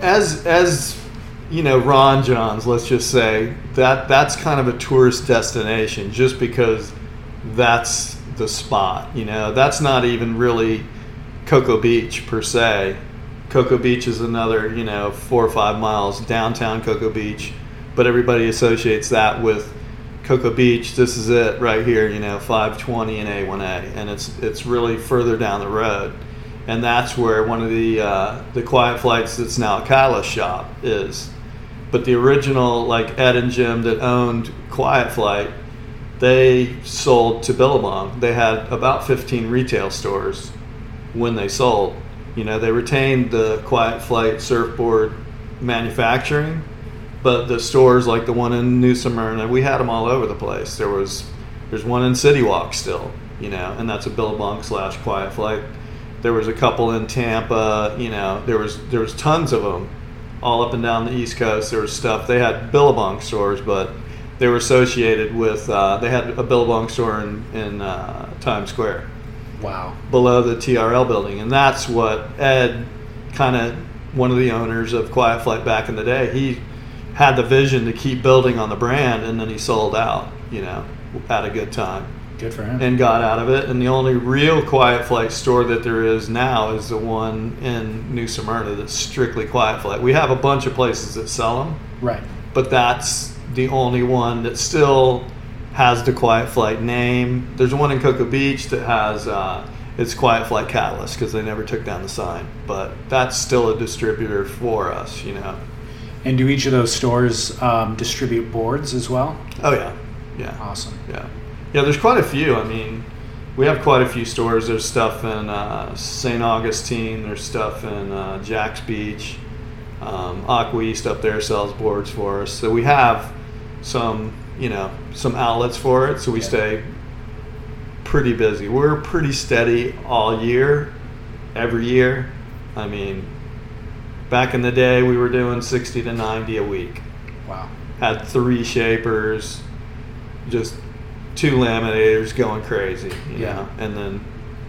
as you know, Ron Johns, let's just say that's kind of a tourist destination just because that's the spot, you know. That's not even really Cocoa Beach per se. Cocoa Beach is another, you know, 4 or 5 miles downtown Cocoa Beach, but everybody associates that with Cocoa Beach. This is it right here, you know, 520 and A1A, and it's really further down the road. And that's where one of the Quiet Flights that's now a Catalyst shop is. But the original, like Ed and Jim that owned Quiet Flight, they sold to Billabong. They had about 15 retail stores when they sold. You know, they retained the Quiet Flight surfboard manufacturing, but the stores like the one in New Smyrna, we had them all over the place. There's one in City Walk still, you know, and that's a Billabong / Quiet Flight. There was a couple in Tampa, you know, there was tons of them all up and down the East Coast. There was stuff. They had Billabong stores, but they were associated with, they had a Billabong store in Times Square. Wow. Below the TRL building. And that's what Ed, kind of one of the owners of Quiet Flight back in the day, he had the vision to keep building on the brand, and then he sold out, you know, at a good time. Good for him. And got out of it. And the only real Quiet Flight store that there is now is the one in New Smyrna that's strictly Quiet Flight. We have a bunch of places that sell them. Right. But that's the only one that still has the Quiet Flight name. There's one in Cocoa Beach that has it's Quiet Flight Catalyst because they never took down the sign. But that's still a distributor for us, you know. And do each of those stores distribute boards as well? Oh, yeah. Yeah. Awesome. Yeah. Yeah, there's quite a few. I mean, we have quite a few stores. There's stuff in St. Augustine. There's stuff in Jack's Beach. Aqua East up there sells boards for us. So we have some, you know, some outlets for it. So we stay pretty busy. We're pretty steady all year, every year. I mean, back in the day, we were doing 60 to 90 a week. Wow. Had 3 shapers, just 2 laminators going crazy, you know. And then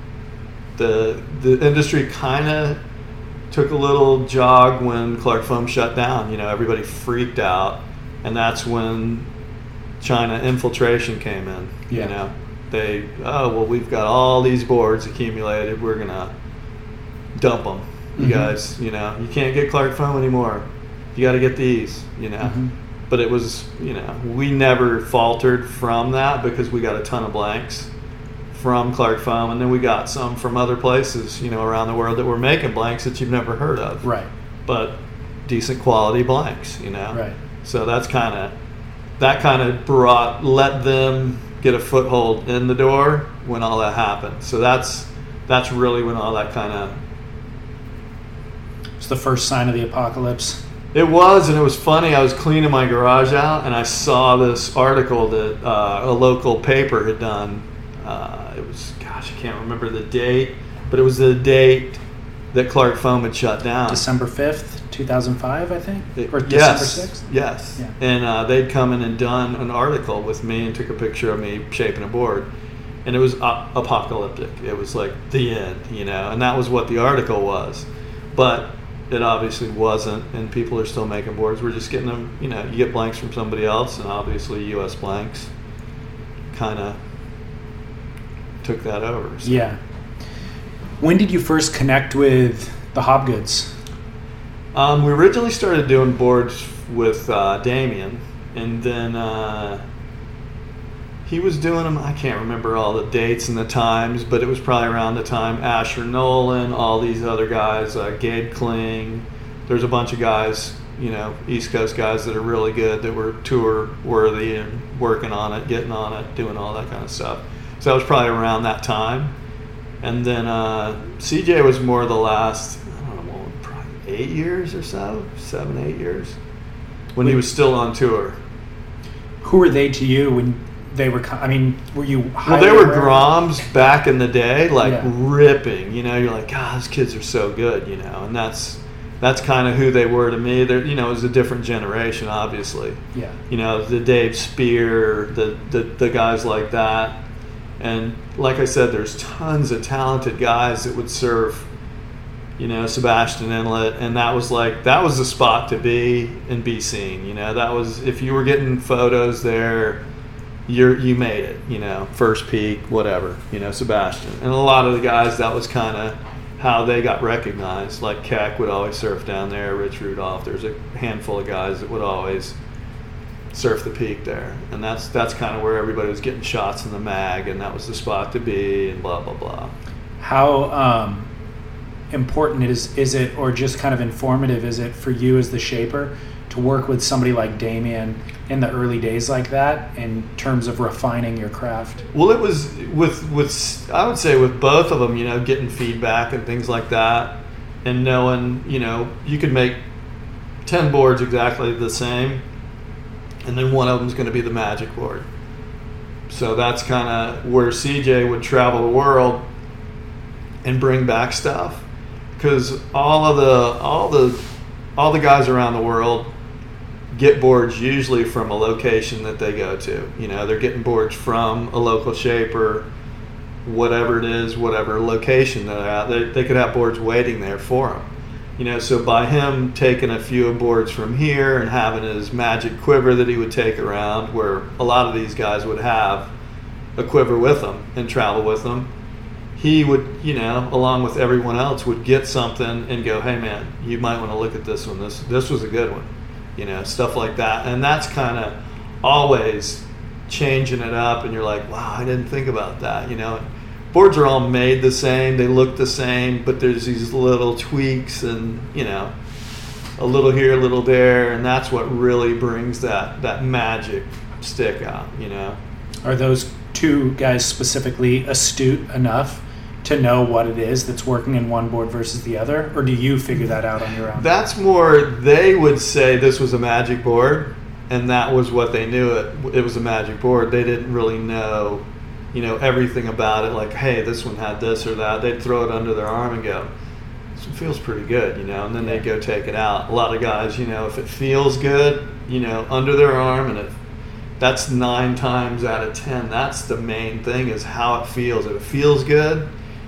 the industry kind of took a little jog when Clark Foam shut down. You know, everybody freaked out, and that's when China infiltration came in. You know, we've got all these boards accumulated. We're gonna dump them. You guys, you know, you can't get Clark Foam anymore. You got to get these. You know. But it was, you know, we never faltered from that because we got a ton of blanks from Clark Foam, and then we got some from other places, you know, around the world that were making blanks that you've never heard of. Right. But decent quality blanks, you know. Right. So that kind of let them get a foothold in the door when all that happened. So that's really when all that kind of. It's the first sign of the apocalypse. It was, and it was funny. I was cleaning my garage out, and I saw this article that a local paper had done. It was, gosh, I can't remember the date, but it was the date that Clark Foam had shut down. December 5th, 2005, I think? Or yes, December 6th? Yes. Yeah. And they'd come in and done an article with me and took a picture of me shaping a board. And it was apocalyptic. It was like the end, you know, and that was what the article was. But it obviously wasn't, and people are still making boards. We're just getting them, you get blanks from somebody else, and obviously US Blanks kind of took that over. So. Yeah. When did you first connect with the Hobgoods? We originally started doing boards with Damien, and then he was doing them. I can't remember all the dates and the times, but it was probably around the time Asher Nolan, all these other guys, Gabe Kling. There's a bunch of guys, East Coast guys that are really good, that were tour worthy and working on it, getting on it, doing all that kind of stuff. So that was probably around that time. And then CJ was more the last, I don't know, probably 8 years or so, 7, 8 years, when he was still on tour. Who were they to you when they were, were you Well, they were Groms back in the day, ripping, you're like, God, those kids are so good, and that's kind of who they were to me. They're, it was a different generation, obviously. Yeah. The Dave Spear, the guys like that. And like I said, there's tons of talented guys that would surf, Sebastian Inlet, and that was the spot to be and be seen. That was, if you were getting photos there, you made it. First peak, whatever. Sebastian, and a lot of the guys, that was kind of how they got recognized. Like Keck would always surf down there, Rich Rudolph. There's a handful of guys that would always surf the peak there, and that's kind of where everybody was getting shots in the mag, and that was the spot to be, and blah blah blah. How important is it, or just kind of informative is it for you as the shaper to work with somebody like Damien in the early days like that, in terms of refining your craft? Well, it was with I would say with both of them, getting feedback and things like that, and knowing, you could make 10 boards exactly the same, and then one of them is going to be the magic board. So that's kind of where CJ would travel the world and bring back stuff, because all the guys around the world get boards usually from a location that they go to. They're getting boards from a local shaper, whatever it is, whatever location they're at. They could have boards waiting there for them. So by him taking a few boards from here and having his magic quiver that he would take around, where a lot of these guys would have a quiver with them and travel with them, he would, along with everyone else, would get something and go, hey man, you might want to look at this one. This was a good one, stuff like that. And that's kind of always changing it up, and you're like, wow, I didn't think about that, Boards are all made the same, they look the same, but there's these little tweaks and, a little here, a little there, and that's what really brings that magic stick out, Are those two guys specifically astute enough to know what it is that's working in one board versus the other, or do you figure that out on your own? That's more, they would say this was a magic board, and that was what they knew it was a magic board. They didn't really know everything about it, like, hey, this one had this or that. They'd throw it under their arm and go, this one feels pretty good, and then they'd go take it out. A lot of guys, if it feels good, under their arm, and that's 9 times out of 10, that's the main thing, is how it feels. If it feels good,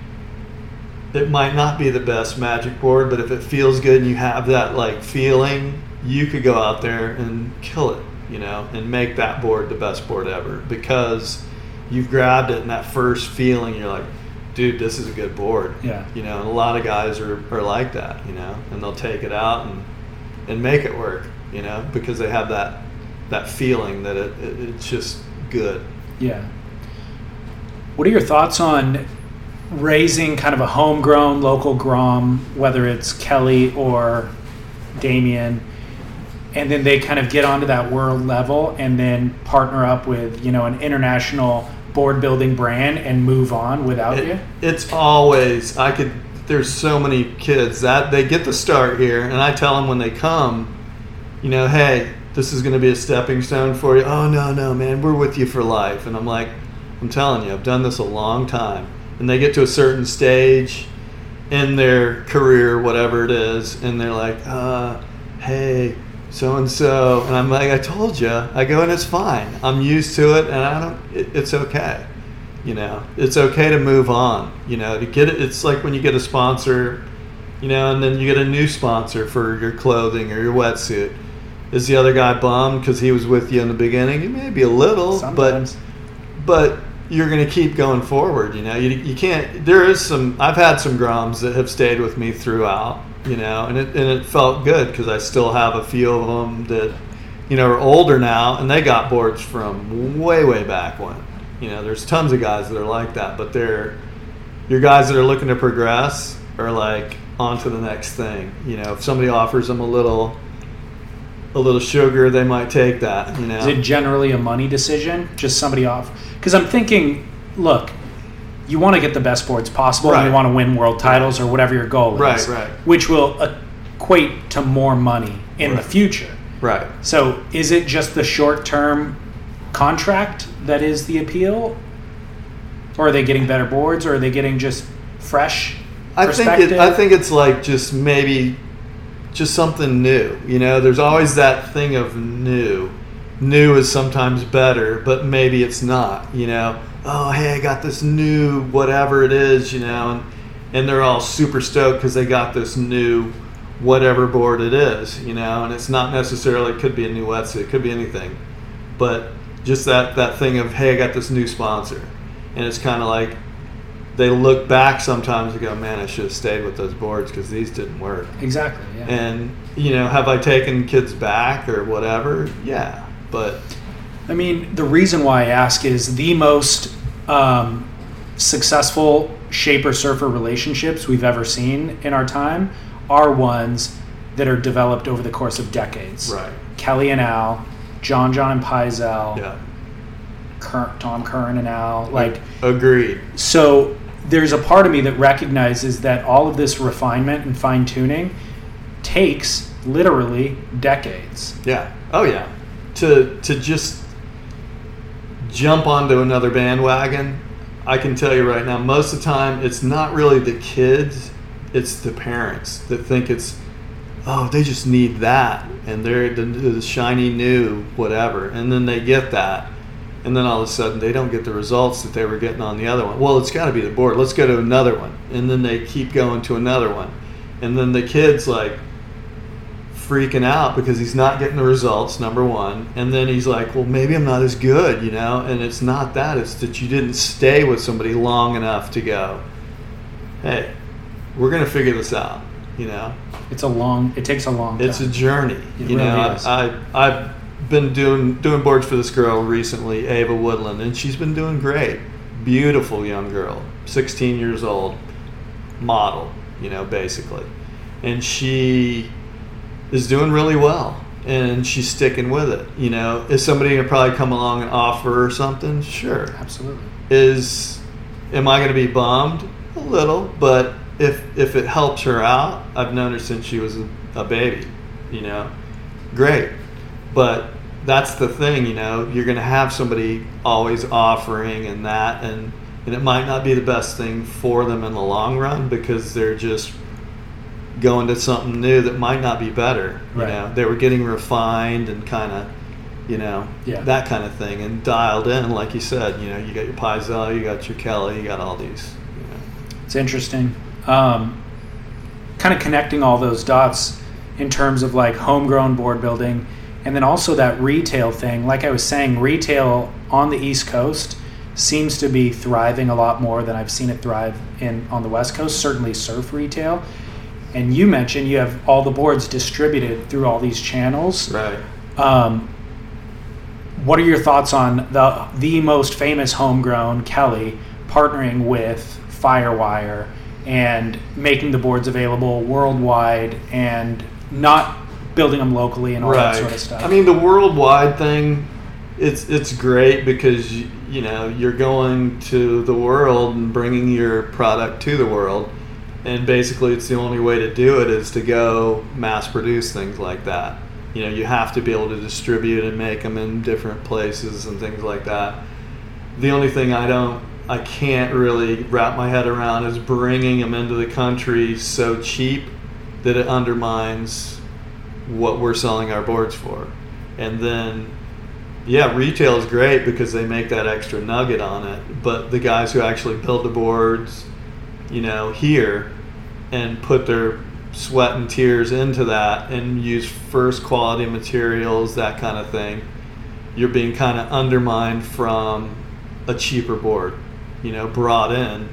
it might not be the best magic board, but if it feels good and you have that feeling, you could go out there and kill it, and make that board the best board ever, because you've grabbed it, and that first feeling, you're like, dude, this is a good board. Yeah. And a lot of guys are like that, and they'll take it out and make it work, because they have that feeling that it's just good. Yeah. What are your thoughts on raising kind of a homegrown local Grom, whether it's Kelly or Damien, and then they kind of get onto that world level and then partner up with, an international board building brand and move on without you? It's always, there's so many kids that they get the start here, and I tell them when they come, hey, this is going to be a stepping stone for you. Oh, no, man, we're with you for life. And I'm like, I'm telling you, I've done this a long time. And they get to a certain stage in their career, whatever it is, and they're like, hey, so-and-so. And I'm like, I told you. I go, and it's fine. I'm used to it, and it's okay. It's okay to move on. To get it, it's like when you get a sponsor you know, and then you get a new sponsor for your clothing or your wetsuit. Is the other guy bummed because he was with you in the beginning? Maybe a little, sometimes. But you're going to keep going forward, you know. You can't. There is some. I've had some Groms that have stayed with me throughout, you know, and it felt good because I still have a few of them that, you know, are older now and they got boards from way back when. You know, there's tons of guys that are like that, but they're your guys that are looking to progress are like on to the next thing. You know, if somebody offers them a little sugar, they might take that, you know. Is it generally a money decision? Just somebody off? Because I'm thinking, look, you want to get the best boards possible, and you want to win world titles or whatever your goal is. Right. Which will equate to more money in the future. Right. So is it just the short-term contract that is the appeal? Or are they getting better boards, or are they getting just fresh perspective? I think it's like just maybe just something new. You know, there's always that thing of new. New is sometimes better, but maybe it's not, you know. Oh, hey, I got this new whatever it is, you know, and they're all super stoked because they got this new whatever board it is, you know, and it's not necessarily, it could be a new wetsuit, it could be anything. But just that thing of, hey, I got this new sponsor. And it's kind of like they look back sometimes and go, man, I should have stayed with those boards because these didn't work. Exactly, yeah. And, you know, have I taken kids back or whatever? Yeah. But I mean, the reason why I ask is the most successful shaper-surfer relationships we've ever seen in our time are ones that are developed over the course of decades. Right. Kelly and Al, John and Paizel, yeah. Tom Curran and Al. Like, agreed. So there's a part of me that recognizes that all of this refinement and fine-tuning takes literally decades. Yeah. Oh, yeah. To just jump onto another bandwagon, I can tell you right now, most of the time it's not really the kids, it's the parents that think it's, oh, they just need that, and they're the shiny new whatever, and then they get that, and then all of a sudden they don't get the results that they were getting on the other one. Well, it's got to be the board. Let's go to another one, and then they keep going to another one, and then the kid's like freaking out because he's not getting the results, number one, and then he's like, well, maybe I'm not as good, you know. And it's not that, it's that you didn't stay with somebody long enough to go, hey, we're gonna figure this out, you know. It takes a long time. It's a journey. It you really know, is. I've been doing boards for this girl recently, Ava Woodland, and she's been doing great. Beautiful young girl, 16 years old, model, you know, basically. And she is doing really well, and she's sticking with it. You know, is somebody going to probably come along and offer her something? Sure. Absolutely. Am I going to be bummed? A little, but if it helps her out, I've known her since she was a baby, you know, great. But that's the thing, you know, you're going to have somebody always offering and that, and it might not be the best thing for them in the long run because they're just going to something new that might not be better. You know, they were getting refined and kind of, you know, that kind of thing, and dialed in, like you said. You know, you got your Paizel, you got your Kelly, you got all these. You know. It's interesting, kind of connecting all those dots in terms of like homegrown board building, and then also that retail thing. Like I was saying, retail on the East Coast seems to be thriving a lot more than I've seen it thrive on the West Coast. Certainly, surf retail. And you mentioned you have all the boards distributed through all these channels. Right. What are your thoughts on the most famous homegrown, Kelly, partnering with Firewire and making the boards available worldwide and not building them locally and all that sort of stuff? I mean, the worldwide thing, it's great because you know you're going to the world and bringing your product to the world. And basically, it's the only way to do it is to go mass produce things like that. You know, you have to be able to distribute and make them in different places and things like that. The only thing I can't really wrap my head around is bringing them into the country so cheap that it undermines what we're selling our boards for. And then, yeah, retail is great because they make that extra nugget on it. But the guys who actually build the boards, you know, here and put their sweat and tears into that and use first quality materials, that kind of thing, you're being kind of undermined from a cheaper board, brought in.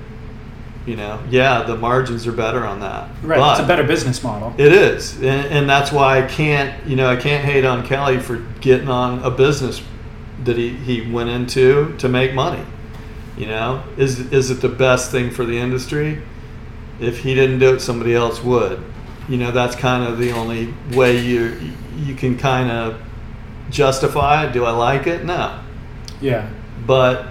The margins are better on that. Right, but it's a better business model. It is, and that's why I can't hate on Kelly for getting on a business that he went into to make money. Is it the best thing for the industry? If he didn't do it, somebody else would. That's kind of the only way you can kind of justify it. Do I like it? No. Yeah. But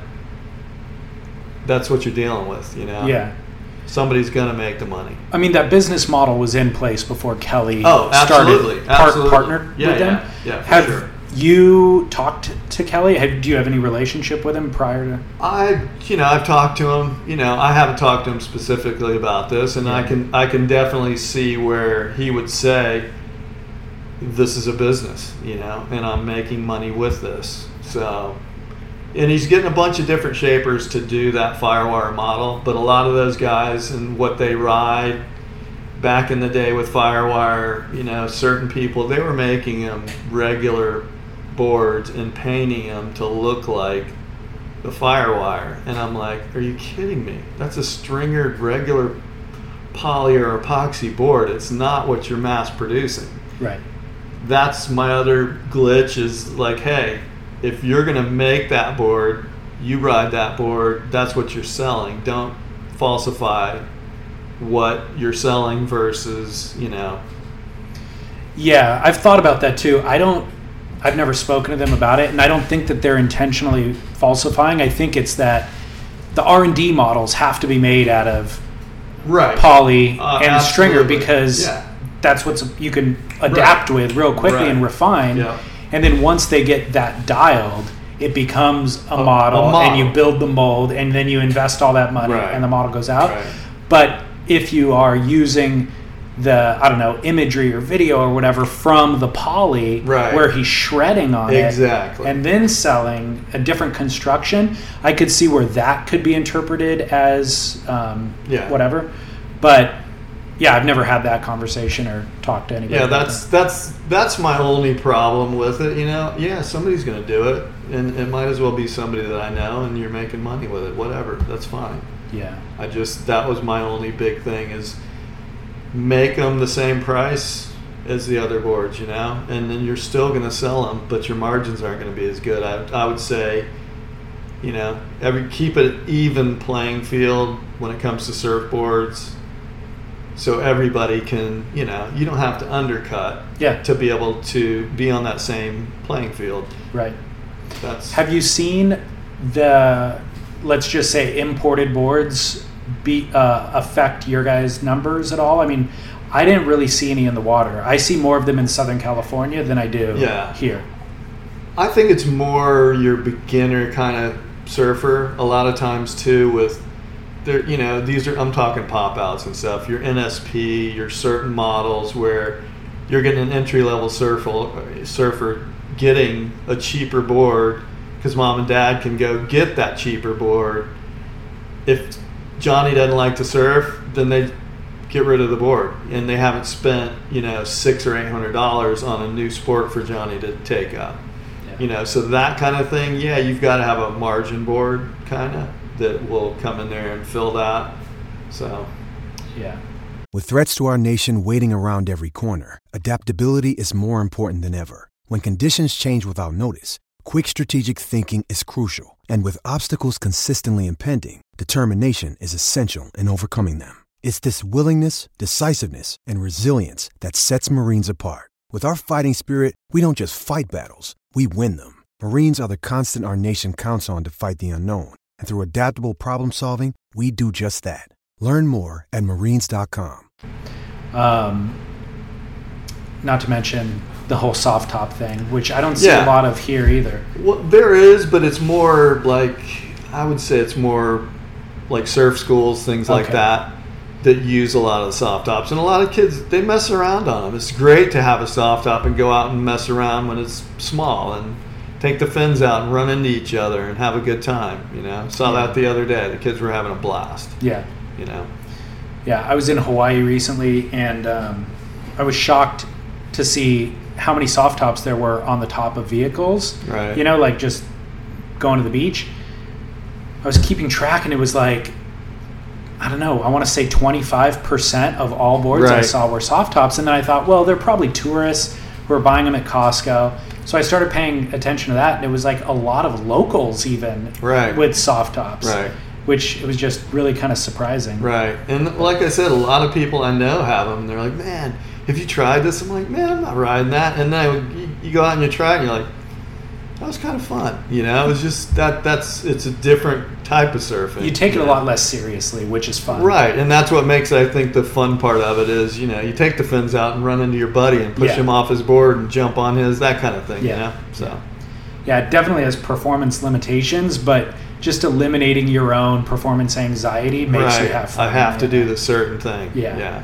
that's what you're dealing with, Yeah. Somebody's going to make the money. I mean, that business model was in place before Kelly started partnered with them. Yeah, Have sure. you talked to Kelly? Do you have any relationship with him prior to? I've talked to him. I haven't talked to him specifically about this, and I can definitely see where he would say, "This is a business, and I'm making money with this." So, and he's getting a bunch of different shapers to do that Firewire model, but a lot of those guys and what they ride back in the day with Firewire, certain people, they were making them regular boards and painting them to look like the Firewire. And I'm like, are you kidding me? That's a stringered regular poly or epoxy board. It's not what you're mass producing. Right. That's my other glitch is like, hey, if you're going to make that board, you ride that board, that's what you're selling. Don't falsify what you're selling versus, Yeah, I've thought about that too. I've never spoken to them about it, and I don't think that they're intentionally falsifying. I think it's that the R&D models have to be made out of poly and stringer because that's what you can adapt with real quickly and refine. Yeah. And then once they get that dialed, it becomes a model, and you build the mold, and then you invest all that money, and the model goes out. Right. But if you are using the, imagery or video or whatever from the poly, where he's shredding on it, and then selling a different construction, I could see where that could be interpreted as whatever. But yeah, I've never had that conversation or talked to anybody. Yeah, that's my only problem with it. Yeah, somebody's going to do it, and it might as well be somebody that I know, and you're making money with it. Whatever, that's fine. Yeah. That was my only big thing is make them the same price as the other boards, and then you're still going to sell them, but your margins aren't going to be as good. I would say, keep it even playing field when it comes to surfboards. So everybody can, you don't have to undercut to be able to be on that same playing field. Right. Have you seen the, let's just say, imported boards affect your guys' numbers at all? I mean, I didn't really see any in the water. I see more of them in Southern California than I do here. I think it's more your beginner kind of surfer a lot of times too with these are, I'm talking pop outs and stuff, your NSP, your certain models where you're getting an entry-level surfer getting a cheaper board because mom and dad can go get that cheaper board. If Johnny doesn't like to surf, then they get rid of the board, and they haven't spent $600 or $800 on a new sport for Johnny to take up. So that kind of thing, you've got to have a margin board kind of that will come in there and fill that. So, yeah. With threats to our nation waiting around every corner, adaptability is more important than ever. When conditions change without notice, quick strategic thinking is crucial. And with obstacles consistently impending, determination is essential in overcoming them. It's this willingness, decisiveness, and resilience that sets Marines apart. With our fighting spirit, we don't just fight battles, we win them. Marines are the constant our nation counts on to fight the unknown. And through adaptable problem solving, we do just that. Learn more at Marines.com. Not to mention the whole soft top thing, which I don't see a lot of here either. Well, there is, but it's more like, I would say it's more like surf schools, things like that use a lot of the soft tops. And a lot of kids, they mess around on them. It's great to have a soft top and go out and mess around when it's small and take the fins out and run into each other and have a good time, Saw that the other day. The kids were having a blast. Yeah. Yeah, I was in Hawaii recently, and I was shocked to see how many soft tops there were on the top of vehicles. Right. You know, like just going to the beach. I was keeping track, and it was like, I don't know, I want to say 25% of all boards I saw were soft tops. And then I thought, well, they're probably tourists who are buying them at Costco. So I started paying attention to that, and it was like a lot of locals even with soft tops. Right. Which it was just really kind of surprising. Right. And like I said, a lot of people I know have them. And they're like, man, have you tried this? I'm like, man, I'm not riding that. And then you go out and you try it, and you're like, that was kind of fun. You know, it's just it's a different type of surfing. You take it a lot less seriously, which is fun. Right. And that's what makes, I think, the fun part of it is, you know, you take the fins out and run into your buddy and push him off his board and jump on his, that kind of thing, you know? So. Yeah, it definitely has performance limitations, but just eliminating your own performance anxiety makes you have fun. I have to do this certain thing. Yeah.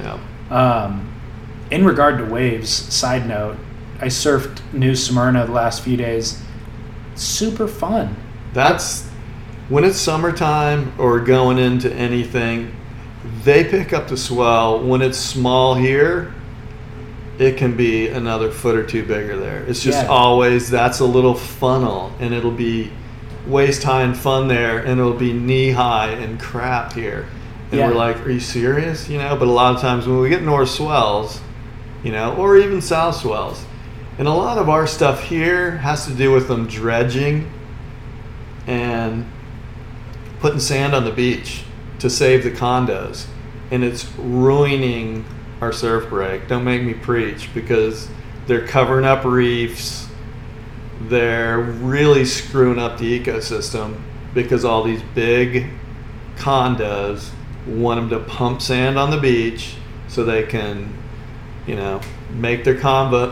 In regard to waves, side note, I surfed New Smyrna the last few days. Super fun. That's when it's summertime or going into anything, they pick up the swell. When it's small here, it can be another foot or two bigger there. It's just always, that's a little funnel, and it'll be waist high and fun there, and it'll be knee high and crap here. And we're like, are you serious? You know, but a lot of times when we get north swells, you know, or even south swells, and a lot of our stuff here has to do with them dredging and putting sand on the beach to save the condos. And it's ruining our surf break. Don't make me preach, because they're covering up reefs. They're really screwing up the ecosystem because all these big condos want them to pump sand on the beach so they can, you know, make their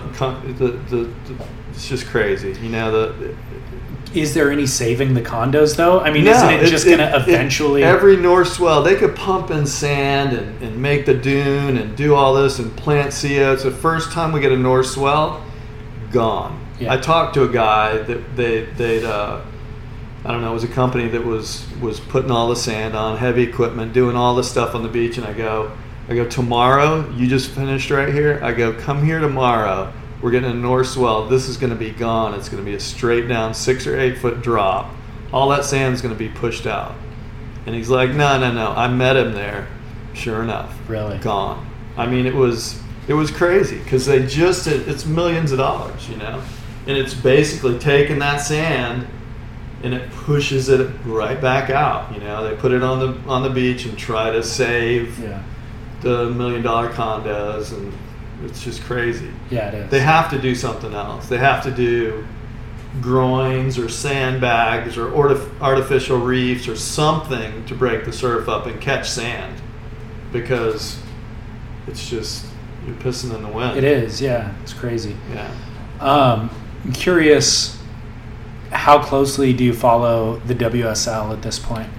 it's just crazy. You know, is there any saving the condos though? I mean, isn't it just going to eventually... Every north swell, they could pump in sand and make the dune and do all this and plant CO. It's the first time we get a north swell, gone. Yeah. I talked to a guy that they'd I don't know, it was a company that was putting all the sand on, heavy equipment, doing all the stuff on the beach, and I go, tomorrow, you just finished right here? I go, come here tomorrow. We're getting a north swell. This is going to be gone. It's going to be a straight down 6 or 8 foot drop. All that sand is going to be pushed out. And he's like, no. I met him there. Sure enough. Really? Gone. I mean, it was crazy because it's millions of dollars, you know? And it's basically taking that sand and it pushes it right back out. You know, they put it on the beach and try to save the $1 million condos, and it's just crazy. Yeah, it is. They have to do something else. They have to do groins or sandbags or artificial reefs or something to break the surf up and catch sand, because it's just, you're pissing in the wind. It is, yeah. It's crazy. Yeah. I'm curious, how closely do you follow the WSL at this point?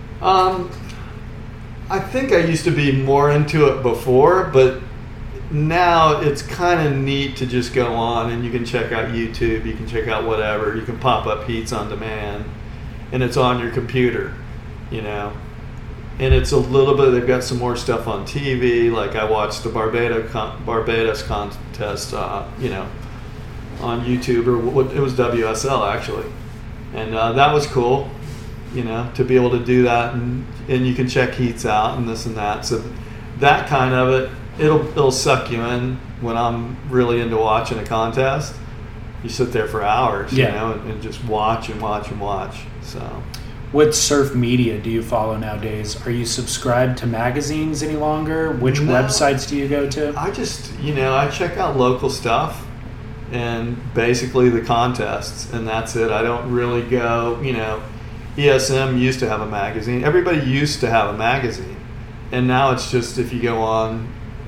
I think I used to be more into it before, but now it's kind of neat to just go on and you can check out YouTube, you can check out whatever, you can pop up heats on demand, and it's on your computer, you know. And it's a little bit, they've got some more stuff on TV, like I watched the Barbados contest, you know, on YouTube, or it was WSL actually, and that was cool, you know, to be able to do that, and you can check heats out and this and that. So that kind of it, it'll suck you in when I'm really into watching a contest. You sit there for hours, you know, and just watch and watch and watch. So, what surf media do you follow nowadays? Are you subscribed to magazines any longer? Which websites do you go to? I just, you know, I check out local stuff and basically the contests, and that's it. I don't really go, you know, ESM used to have a magazine. Everybody used to have a magazine. And now it's just, if you go on,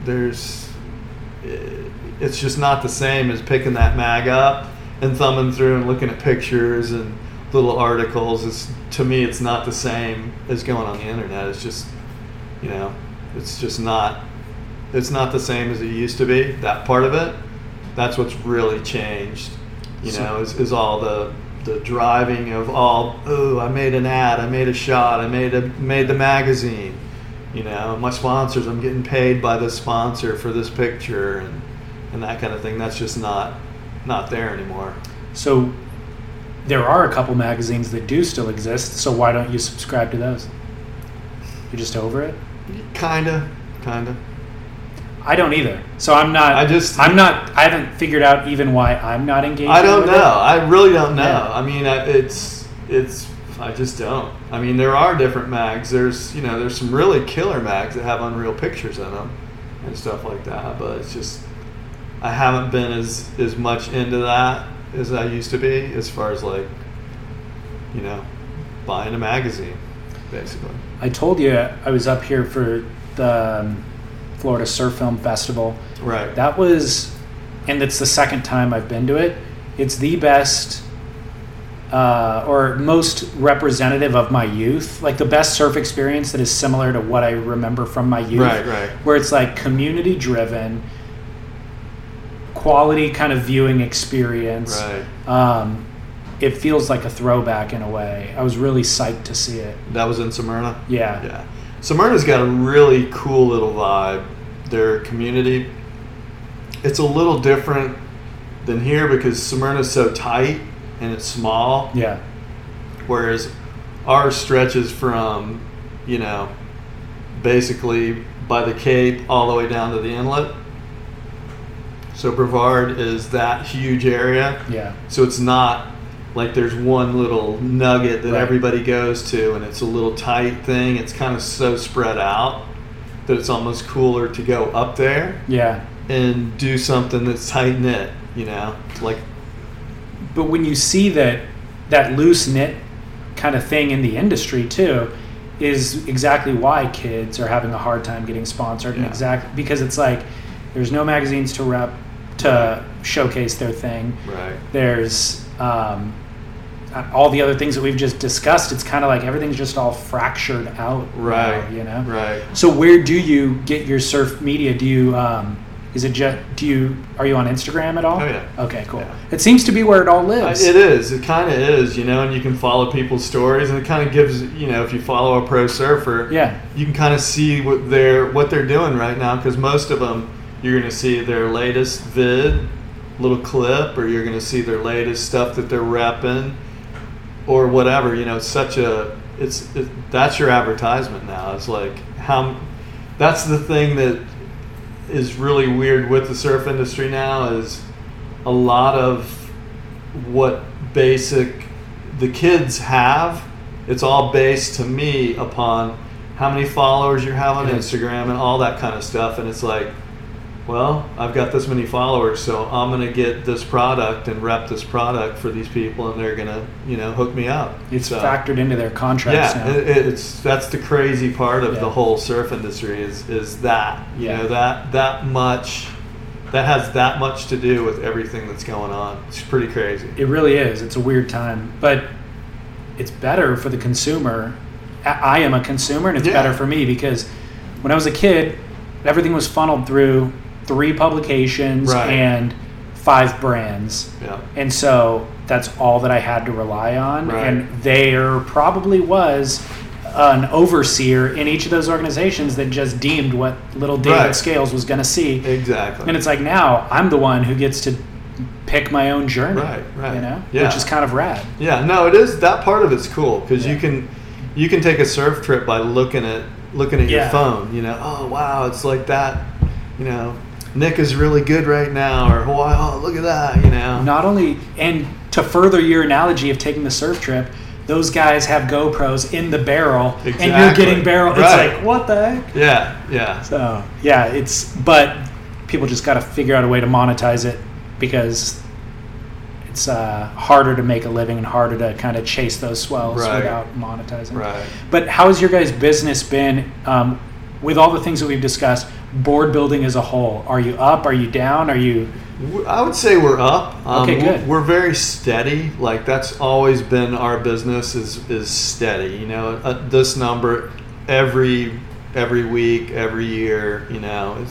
it's just not the same as picking that mag up and thumbing through and looking at pictures and little articles. To me, it's not the same as going on the internet. It's just, you know, it's not the same as it used to be. That part of it, that's what's really changed, you know, is all the driving of all, I made an ad, I made a shot, I made the magazine. You know, my sponsors, I'm getting paid by the sponsor for this picture and that kind of thing. That's just not there anymore. So there are a couple magazines that do still exist, so why don't you subscribe to those? You're just over it? Kinda. I don't either. So I'm not. I haven't figured out even why I'm not engaged. I don't know. It. I really don't know. Yeah. I mean, I just don't. I mean, there are different mags. There's some really killer mags that have Unreal Pictures in them and stuff like that. But it's just, I haven't been as much into that as I used to be, as far as like, you know, buying a magazine, basically. I told you I was up here for the Florida Surf Film Festival. Right. That was, and it's the second time I've been to it. It's the best or most representative of my youth, like the best surf experience that is similar to what I remember from my youth. Right. Where it's like community driven, quality kind of viewing experience. Right. It feels like a throwback in a way. I was really psyched to see it. That was in Smyrna? Yeah. Smyrna's got a really cool little vibe. Their community, it's a little different than here because Smyrna's so tight and it's small. Yeah. Whereas ours stretches from, you know, basically by the Cape all the way down to the inlet. So Brevard is that huge area. Yeah. So it's not like there's one little nugget that Right. everybody goes to and it's a little tight thing. It's kind of so spread out that it's almost cooler to go up there. Yeah. And do something that's tight knit, you know, like. But when you see that loose knit kind of thing in the industry too, is exactly why kids are having a hard time getting sponsored. Yeah. And because it's like there's no magazines to showcase their thing. Right. There's all the other things that we've just discussed. It's kind of like everything's just all fractured out. Right. Now, you know. Right. So where do you get your surf media? Do you are you on Instagram at all? Oh, yeah. Okay, cool. Yeah. It seems to be where it all lives. It is. It kind of is, you know, and you can follow people's stories, and it kind of gives, you know, if you follow a pro surfer, yeah, you can kind of see what they're doing right now, because most of them, you're going to see their latest vid, little clip, or you're going to see their latest stuff that they're repping, or whatever. You know, that's your advertisement now. It's like that's the thing that is really weird with the surf industry now, is a lot of what the kids have, it's all based to me upon how many followers you have on Instagram and all that kind of stuff. And it's like, well, I've got this many followers, so I'm going to get this product and rep this product for these people, and they're going to, you know, hook me up. It's factored into their contracts now. That's the crazy part of the whole surf industry is that, you know, that has that much to do with everything that's going on. It's pretty crazy. It really is. It's a weird time, but it's better for the consumer. I am a consumer, and it's better for me, because when I was a kid, everything was funneled through 3 publications and 5 brands. Yeah. And so that's all that I had to rely on. Right. And there probably was an overseer in each of those organizations that just deemed what little David Scales was going to see. Exactly. And it's like, now I'm the one who gets to pick my own journey. Right. You know? Yeah. Which is kind of rad. Yeah, no, it is. That part of it's cool, because you can take a surf trip by looking at your phone, you know. Oh, wow, it's like that, you know, Nick is really good right now, or wow, look at that, you know. Not only, and to further your analogy of taking the surf trip, those guys have GoPros in the barrel, and you're getting barrel. It's like, what the heck? Yeah. So but people just got to figure out a way to monetize it, because it's harder to make a living and harder to kind of chase those swells without monetizing. Right. But how has your guys' business been with all the things that we've discussed? Board building as a whole. Are you up? Are you down? Are you? I would say we're up. Okay, good. We're very steady. Like, that's always been our business, is steady. You know, this number every week, every year. You know,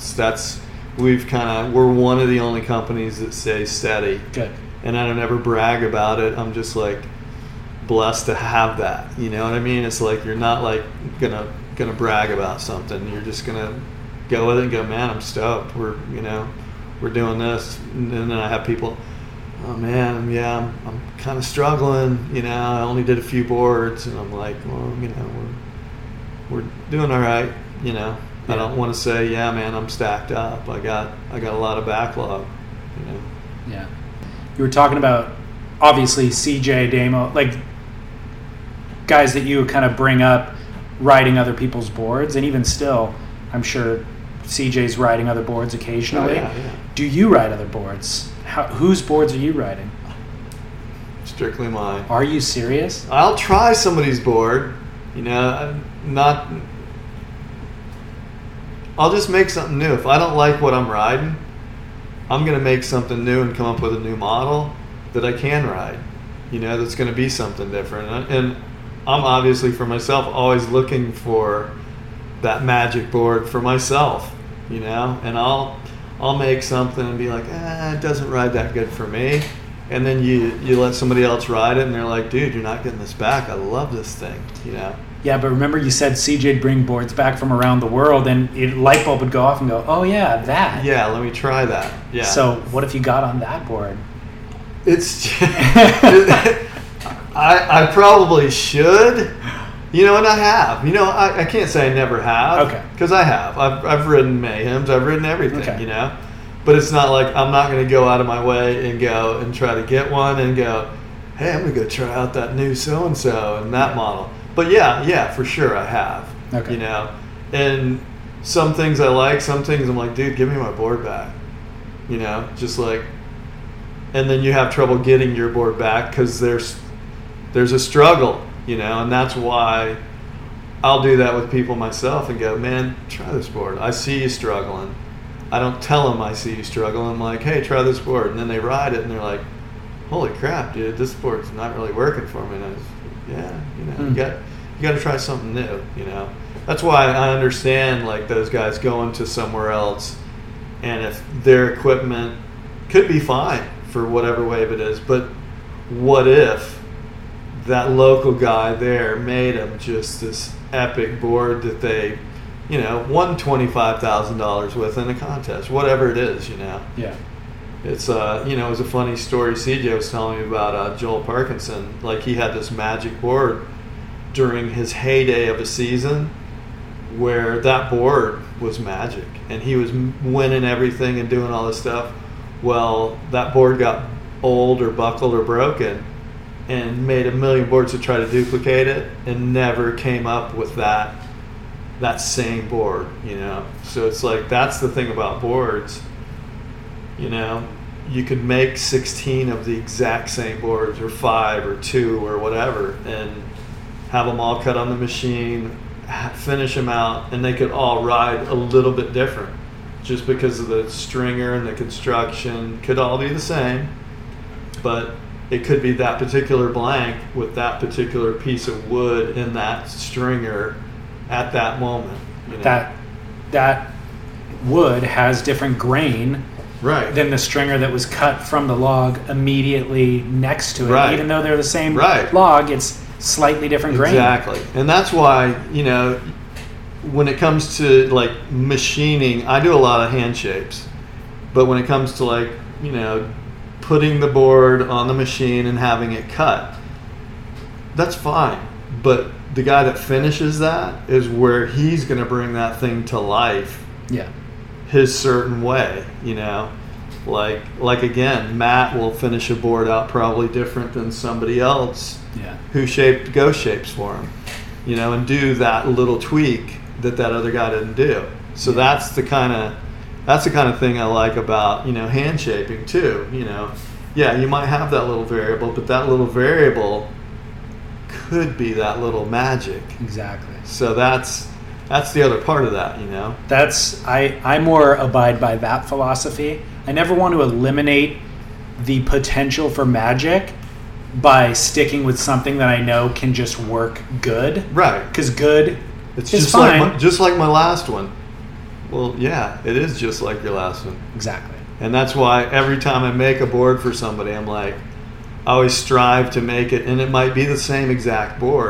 we're one of the only companies that stay steady. Good. And I don't ever brag about it. I'm just like blessed to have that. You know what I mean? It's like you're not like gonna going to brag about something. You're just going to go with it and go, man, I'm stoked. We're doing this. And then I have people, oh man, yeah, I'm kind of struggling. I only did a few boards, and I'm like, well, we're doing all right. I don't want to say, yeah, man, I'm stacked up. I got a lot of backlog. Yeah. You were talking about obviously CJ, Damo, like guys that you kind of bring up riding other people's boards, and even still, I'm sure CJ's riding other boards occasionally. Oh, yeah. Do you ride other boards? Whose boards are you riding? Strictly mine. Are you serious? I'll try somebody's board. I'll just make something new. If I don't like what I'm riding, I'm going to make something new and come up with a new model that I can ride. That's going to be something different. And I'm obviously, for myself, always looking for that magic board for myself, and I'll make something and be like, it doesn't ride that good for me. And then you let somebody else ride it, and they're like, dude, you're not getting this back. I love this thing, Yeah, but remember you said CJ'd bring boards back from around the world, and light bulb would go off and go, oh yeah, that. Yeah, let me try that. Yeah. So what if you got on that board? It's I probably should, and I have. I can't say I never have. Okay. Because I have. I've ridden Mayhems. I've ridden everything. Okay. But it's not like I'm not going to go out of my way and go and try to get one and go, hey, I'm going to go try out that new so and so and that model. But yeah, for sure I have. Okay. And some things I like, some things I'm like, dude, give me my board back. Just like, and then you have trouble getting your board back because there's a struggle, and that's why I'll do that with people myself and go, man, try this board. I see you struggling. I don't tell them I see you struggling. I'm like, hey, try this board. And then they ride it and they're like, holy crap, dude, this board's not really working for me. And I was, you got to try something new, That's why I understand like those guys going to somewhere else, and if their equipment could be fine for whatever wave it is, but what if that local guy there made them just this epic board that they, won $25,000 with in a contest, whatever it is, Yeah. It's it was a funny story CJ was telling me about Joel Parkinson. Like, he had this magic board during his heyday of a season where that board was magic and he was winning everything and doing all this stuff. Well, that board got old or buckled or broken and made a million boards to try to duplicate it and never came up with that same board, So it's like, that's the thing about boards. You could make 16 of the exact same boards, or 5 or 2 or whatever, and have them all cut on the machine, finish them out, and they could all ride a little bit different just because of the stringer and the construction. Could all be the same, but it could be that particular blank with that particular piece of wood in that stringer at that moment. That wood has different grain, right, than the stringer that was cut from the log immediately next to it. Right. Even though they're the same right. log, it's slightly different grain. Exactly. And that's why, when it comes to like machining, I do a lot of hand shapes. But when it comes to like, putting the board on the machine and having it cut, that's fine. But the guy that finishes that is where he's going to bring that thing to life. Yeah. His certain way, like again, Matt will finish a board out probably different than somebody else who shaped ghost shapes for him, and do that little tweak that other guy didn't do. So that's the kind of thing I like about, hand shaping too. You might have that little variable, but that little variable could be that little magic. Exactly. So that's the other part of that, I more abide by that philosophy. I never want to eliminate the potential for magic by sticking with something that I know can just work good. Right. Because good it's is just fine. Just like my last one. Well, yeah, it is just like your last one. Exactly. And that's why every time I make a board for somebody, I'm like, I always strive to make it, and it might be the same exact board,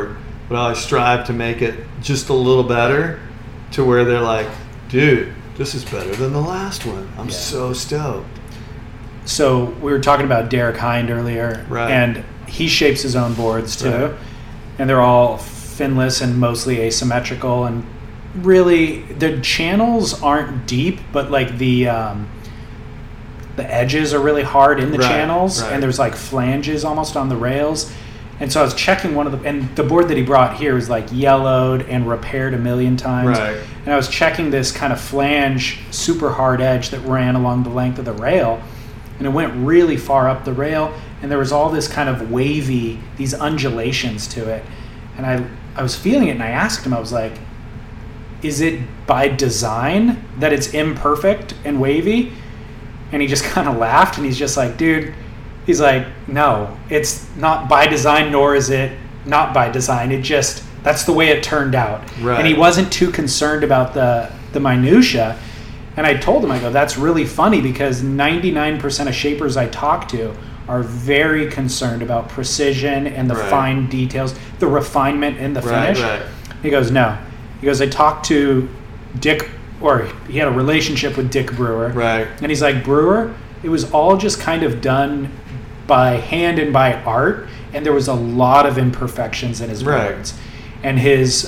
but I strive to make it just a little better to where they're like, dude, this is better than the last one. I'm so stoked. So we were talking about Derek Hind earlier, right? And he shapes his own boards too, right. And they're all finless and mostly asymmetrical, and really the channels aren't deep, but like the edges are really hard in the channels, and there's like flanges almost on the rails. And so I was checking one of the, and the board that he brought here was like yellowed and repaired a million times. Right. And I was checking this kind of flange, super hard edge that ran along the length of the rail, and it went really far up the rail, and there was all this kind of wavy, these undulations to it. And I was feeling it, and I asked him, I was like, is it by design that it's imperfect and wavy? And he just kind of laughed, and he's just like, dude, he's like, no, it's not by design, nor is it not by design. It just, that's the way it turned out. Right. And he wasn't too concerned about the minutia. And I told him, I go, that's really funny, because 99% of shapers I talk to are very concerned about precision and the fine details, the refinement in the finish. Right. He goes, no. He goes, I talked to Dick, or he had a relationship with Dick Brewer. Right. And he's like, Brewer, it was all just kind of done by hand and by art, and there was a lot of imperfections in his boards. And his,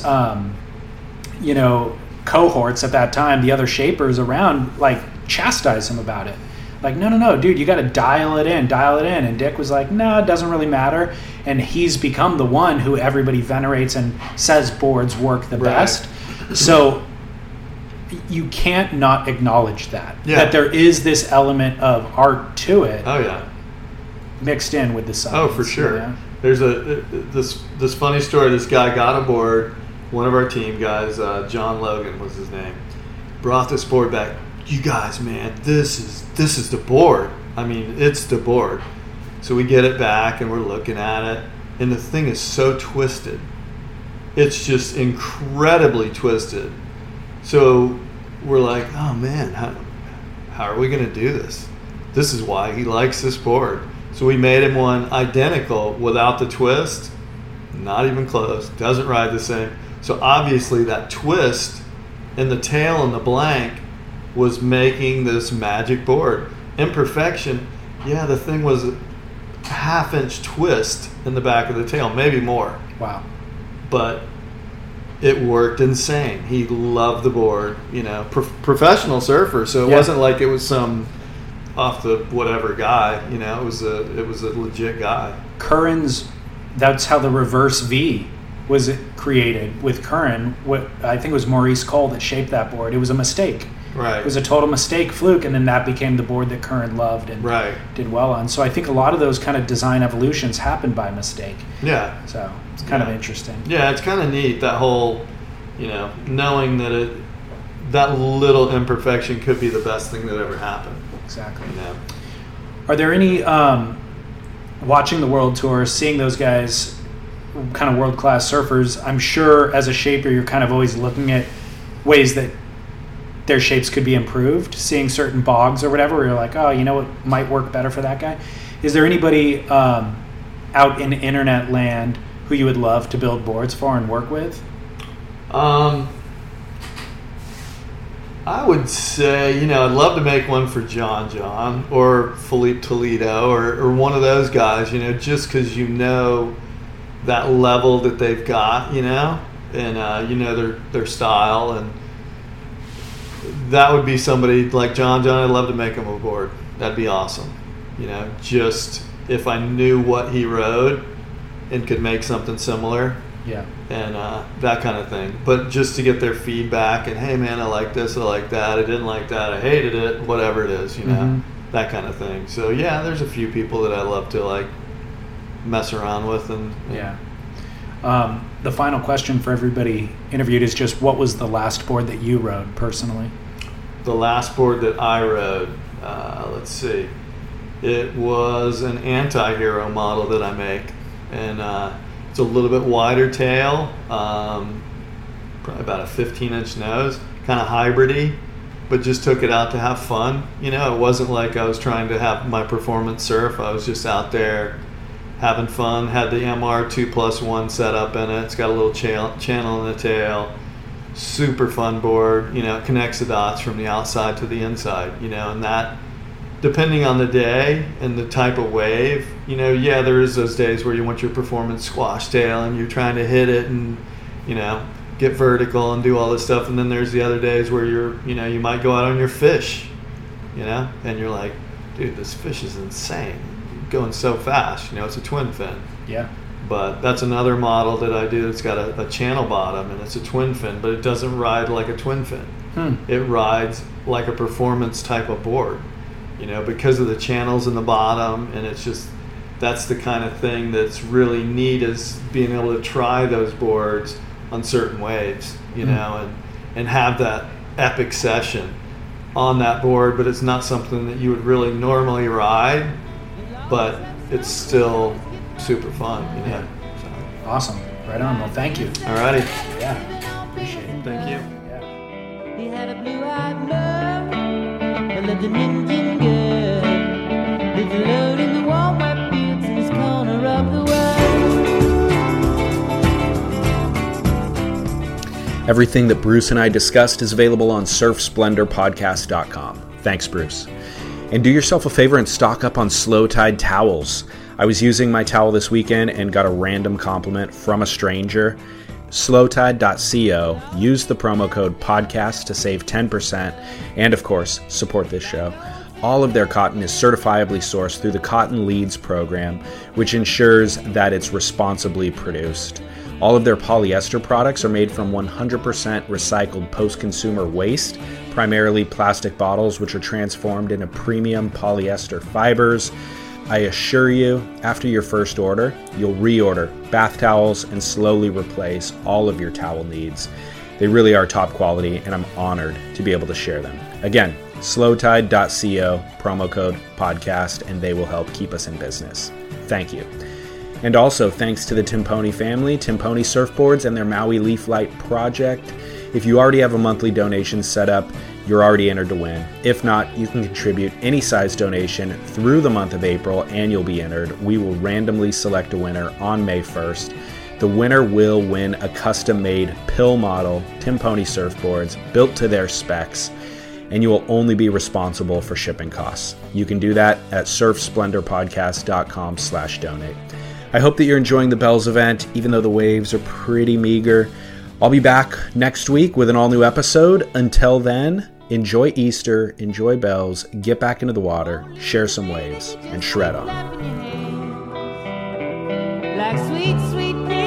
cohorts at that time, the other shapers around, like, chastised him about it. Like, no, dude, you got to dial it in. And Dick was like, no, it doesn't really matter. And he's become the one who everybody venerates and says boards work the best. So you can't not acknowledge that. Yeah. That there is this element of art to it. Oh, yeah. Mixed in with the science. Oh, for sure. Yeah. There's this funny story. This guy got a board. One of our team guys, John Logan was his name, brought this board back. You guys, man, this is the board. I mean, it's the board. So we get it back and we're looking at it, and the thing is so twisted. It's just incredibly twisted. So we're like, oh man, how are we going to do this? This is why he likes this board. So we made him one identical without the twist, not even close, doesn't ride the same. So obviously that twist in the tail and the blank was making this magic board. Imperfection, yeah, the thing was a half-inch twist in the back of the tail, maybe more. Wow. But it worked insane. He loved the board, professional surfer, so it wasn't like it was some off the whatever guy, it was a legit guy. Curran's, that's how the reverse V was created with Curran. What I think it was Maurice Cole that shaped that board. It was a mistake. Right. It was a total mistake, fluke, and then that became the board that Curran loved and did well on. So I think a lot of those kind of design evolutions happened by mistake. Yeah. So it's kind of interesting. Yeah, it's kind of neat, that whole, knowing that that little imperfection could be the best thing that ever happened. Exactly. Are there any, watching the World Tour, seeing those guys, kind of world-class surfers, I'm sure as a shaper you're kind of always looking at ways that their shapes could be improved, seeing certain bogs or whatever, where you're like, oh, what might work better for that guy? Is there anybody out in internet land who you would love to build boards for and work with? I would say, I'd love to make one for John or Felipe Toledo or one of those guys, just because that level that they've got, and their style, and that would be somebody like John. I'd love to make him a board. That'd be awesome. Just if I knew what he rode and could make something similar. Yeah. And that kind of thing. But just to get their feedback and, hey man, I like this, I like that, I didn't like that, I hated it, whatever it is, that kind of thing. So yeah, there's a few people that I love to like mess around with. And yeah. The final question for everybody interviewed is just, what was the last board that you rode personally? The last board that I rode, let's see, it was an anti-hero model that I make, and it's a little bit wider tail, probably about a 15-inch nose, kind of hybridy, but just took it out to have fun. It wasn't like I was trying to have my performance surf. I was just out there having fun. Had the MR 2+1 setup in it. It's got a little channel in the tail. Super fun board. You know, it connects the dots from the outside to the inside. You know, and that, depending on the day and the type of wave, you know, yeah, there is those days where you want your performance squash tail and you're trying to hit it and, you know, get vertical and do all this stuff. And then there's the other days where you might go out on your fish, you know, and you're like, dude, this fish is insane. Going so fast, you know, it's a twin fin. Yeah. But that's another model that I do. It's got a channel bottom and it's a twin fin, but it doesn't ride like a twin fin. It rides like a performance type of board, you know, because of the channels in the bottom. And it's just, that's the kind of thing that's really neat, is being able to try those boards on certain waves, you know, and have that epic session on that board. But it's not something that you would really normally ride, but it's still super fun, you know. Yeah. So. Awesome. Right on. Well, thank you. Alrighty. Yeah. Appreciate it. Thank you. Yeah. He had a blue-eyed love, but lived an Indian girl. Lived alone in the warm wet fields in this corner of the world. Everything that Bruce and I discussed is available on surfsplendorpodcast.com. Thanks, Bruce. And do yourself a favor and stock up on Slow Tide towels. I was using my towel this weekend and got a random compliment from a stranger. Slowtide.co. Use the promo code podcast to save 10% and, of course, support this show. All of their cotton is certifiably sourced through the Cotton Leads program, which ensures that it's responsibly produced. All of their polyester products are made from 100% recycled post-consumer waste, primarily plastic bottles, which are transformed into premium polyester fibers. I assure you, after your first order, you'll reorder bath towels and slowly replace all of your towel needs. They really are top quality, and I'm honored to be able to share them. Again, slowtide.co, promo code podcast, and they will help keep us in business. Thank you. And also, thanks to the Timponi family, Timponi Surfboards, and their Maui Leaf Light project. If you already have a monthly donation set up, you're already entered to win. If not, you can contribute any size donation through the month of April, and you'll be entered. We will randomly select a winner on May 1st. The winner will win a custom-made pill model Timponi surfboards built to their specs, and you will only be responsible for shipping costs. You can do that at surfsplendorpodcast.com/donate. I hope that you're enjoying the Bells event, even though the waves are pretty meager. I'll be back next week with an all-new episode. Until then, enjoy Easter, enjoy Bells, get back into the water, share some waves, and shred on. Like sweet, sweet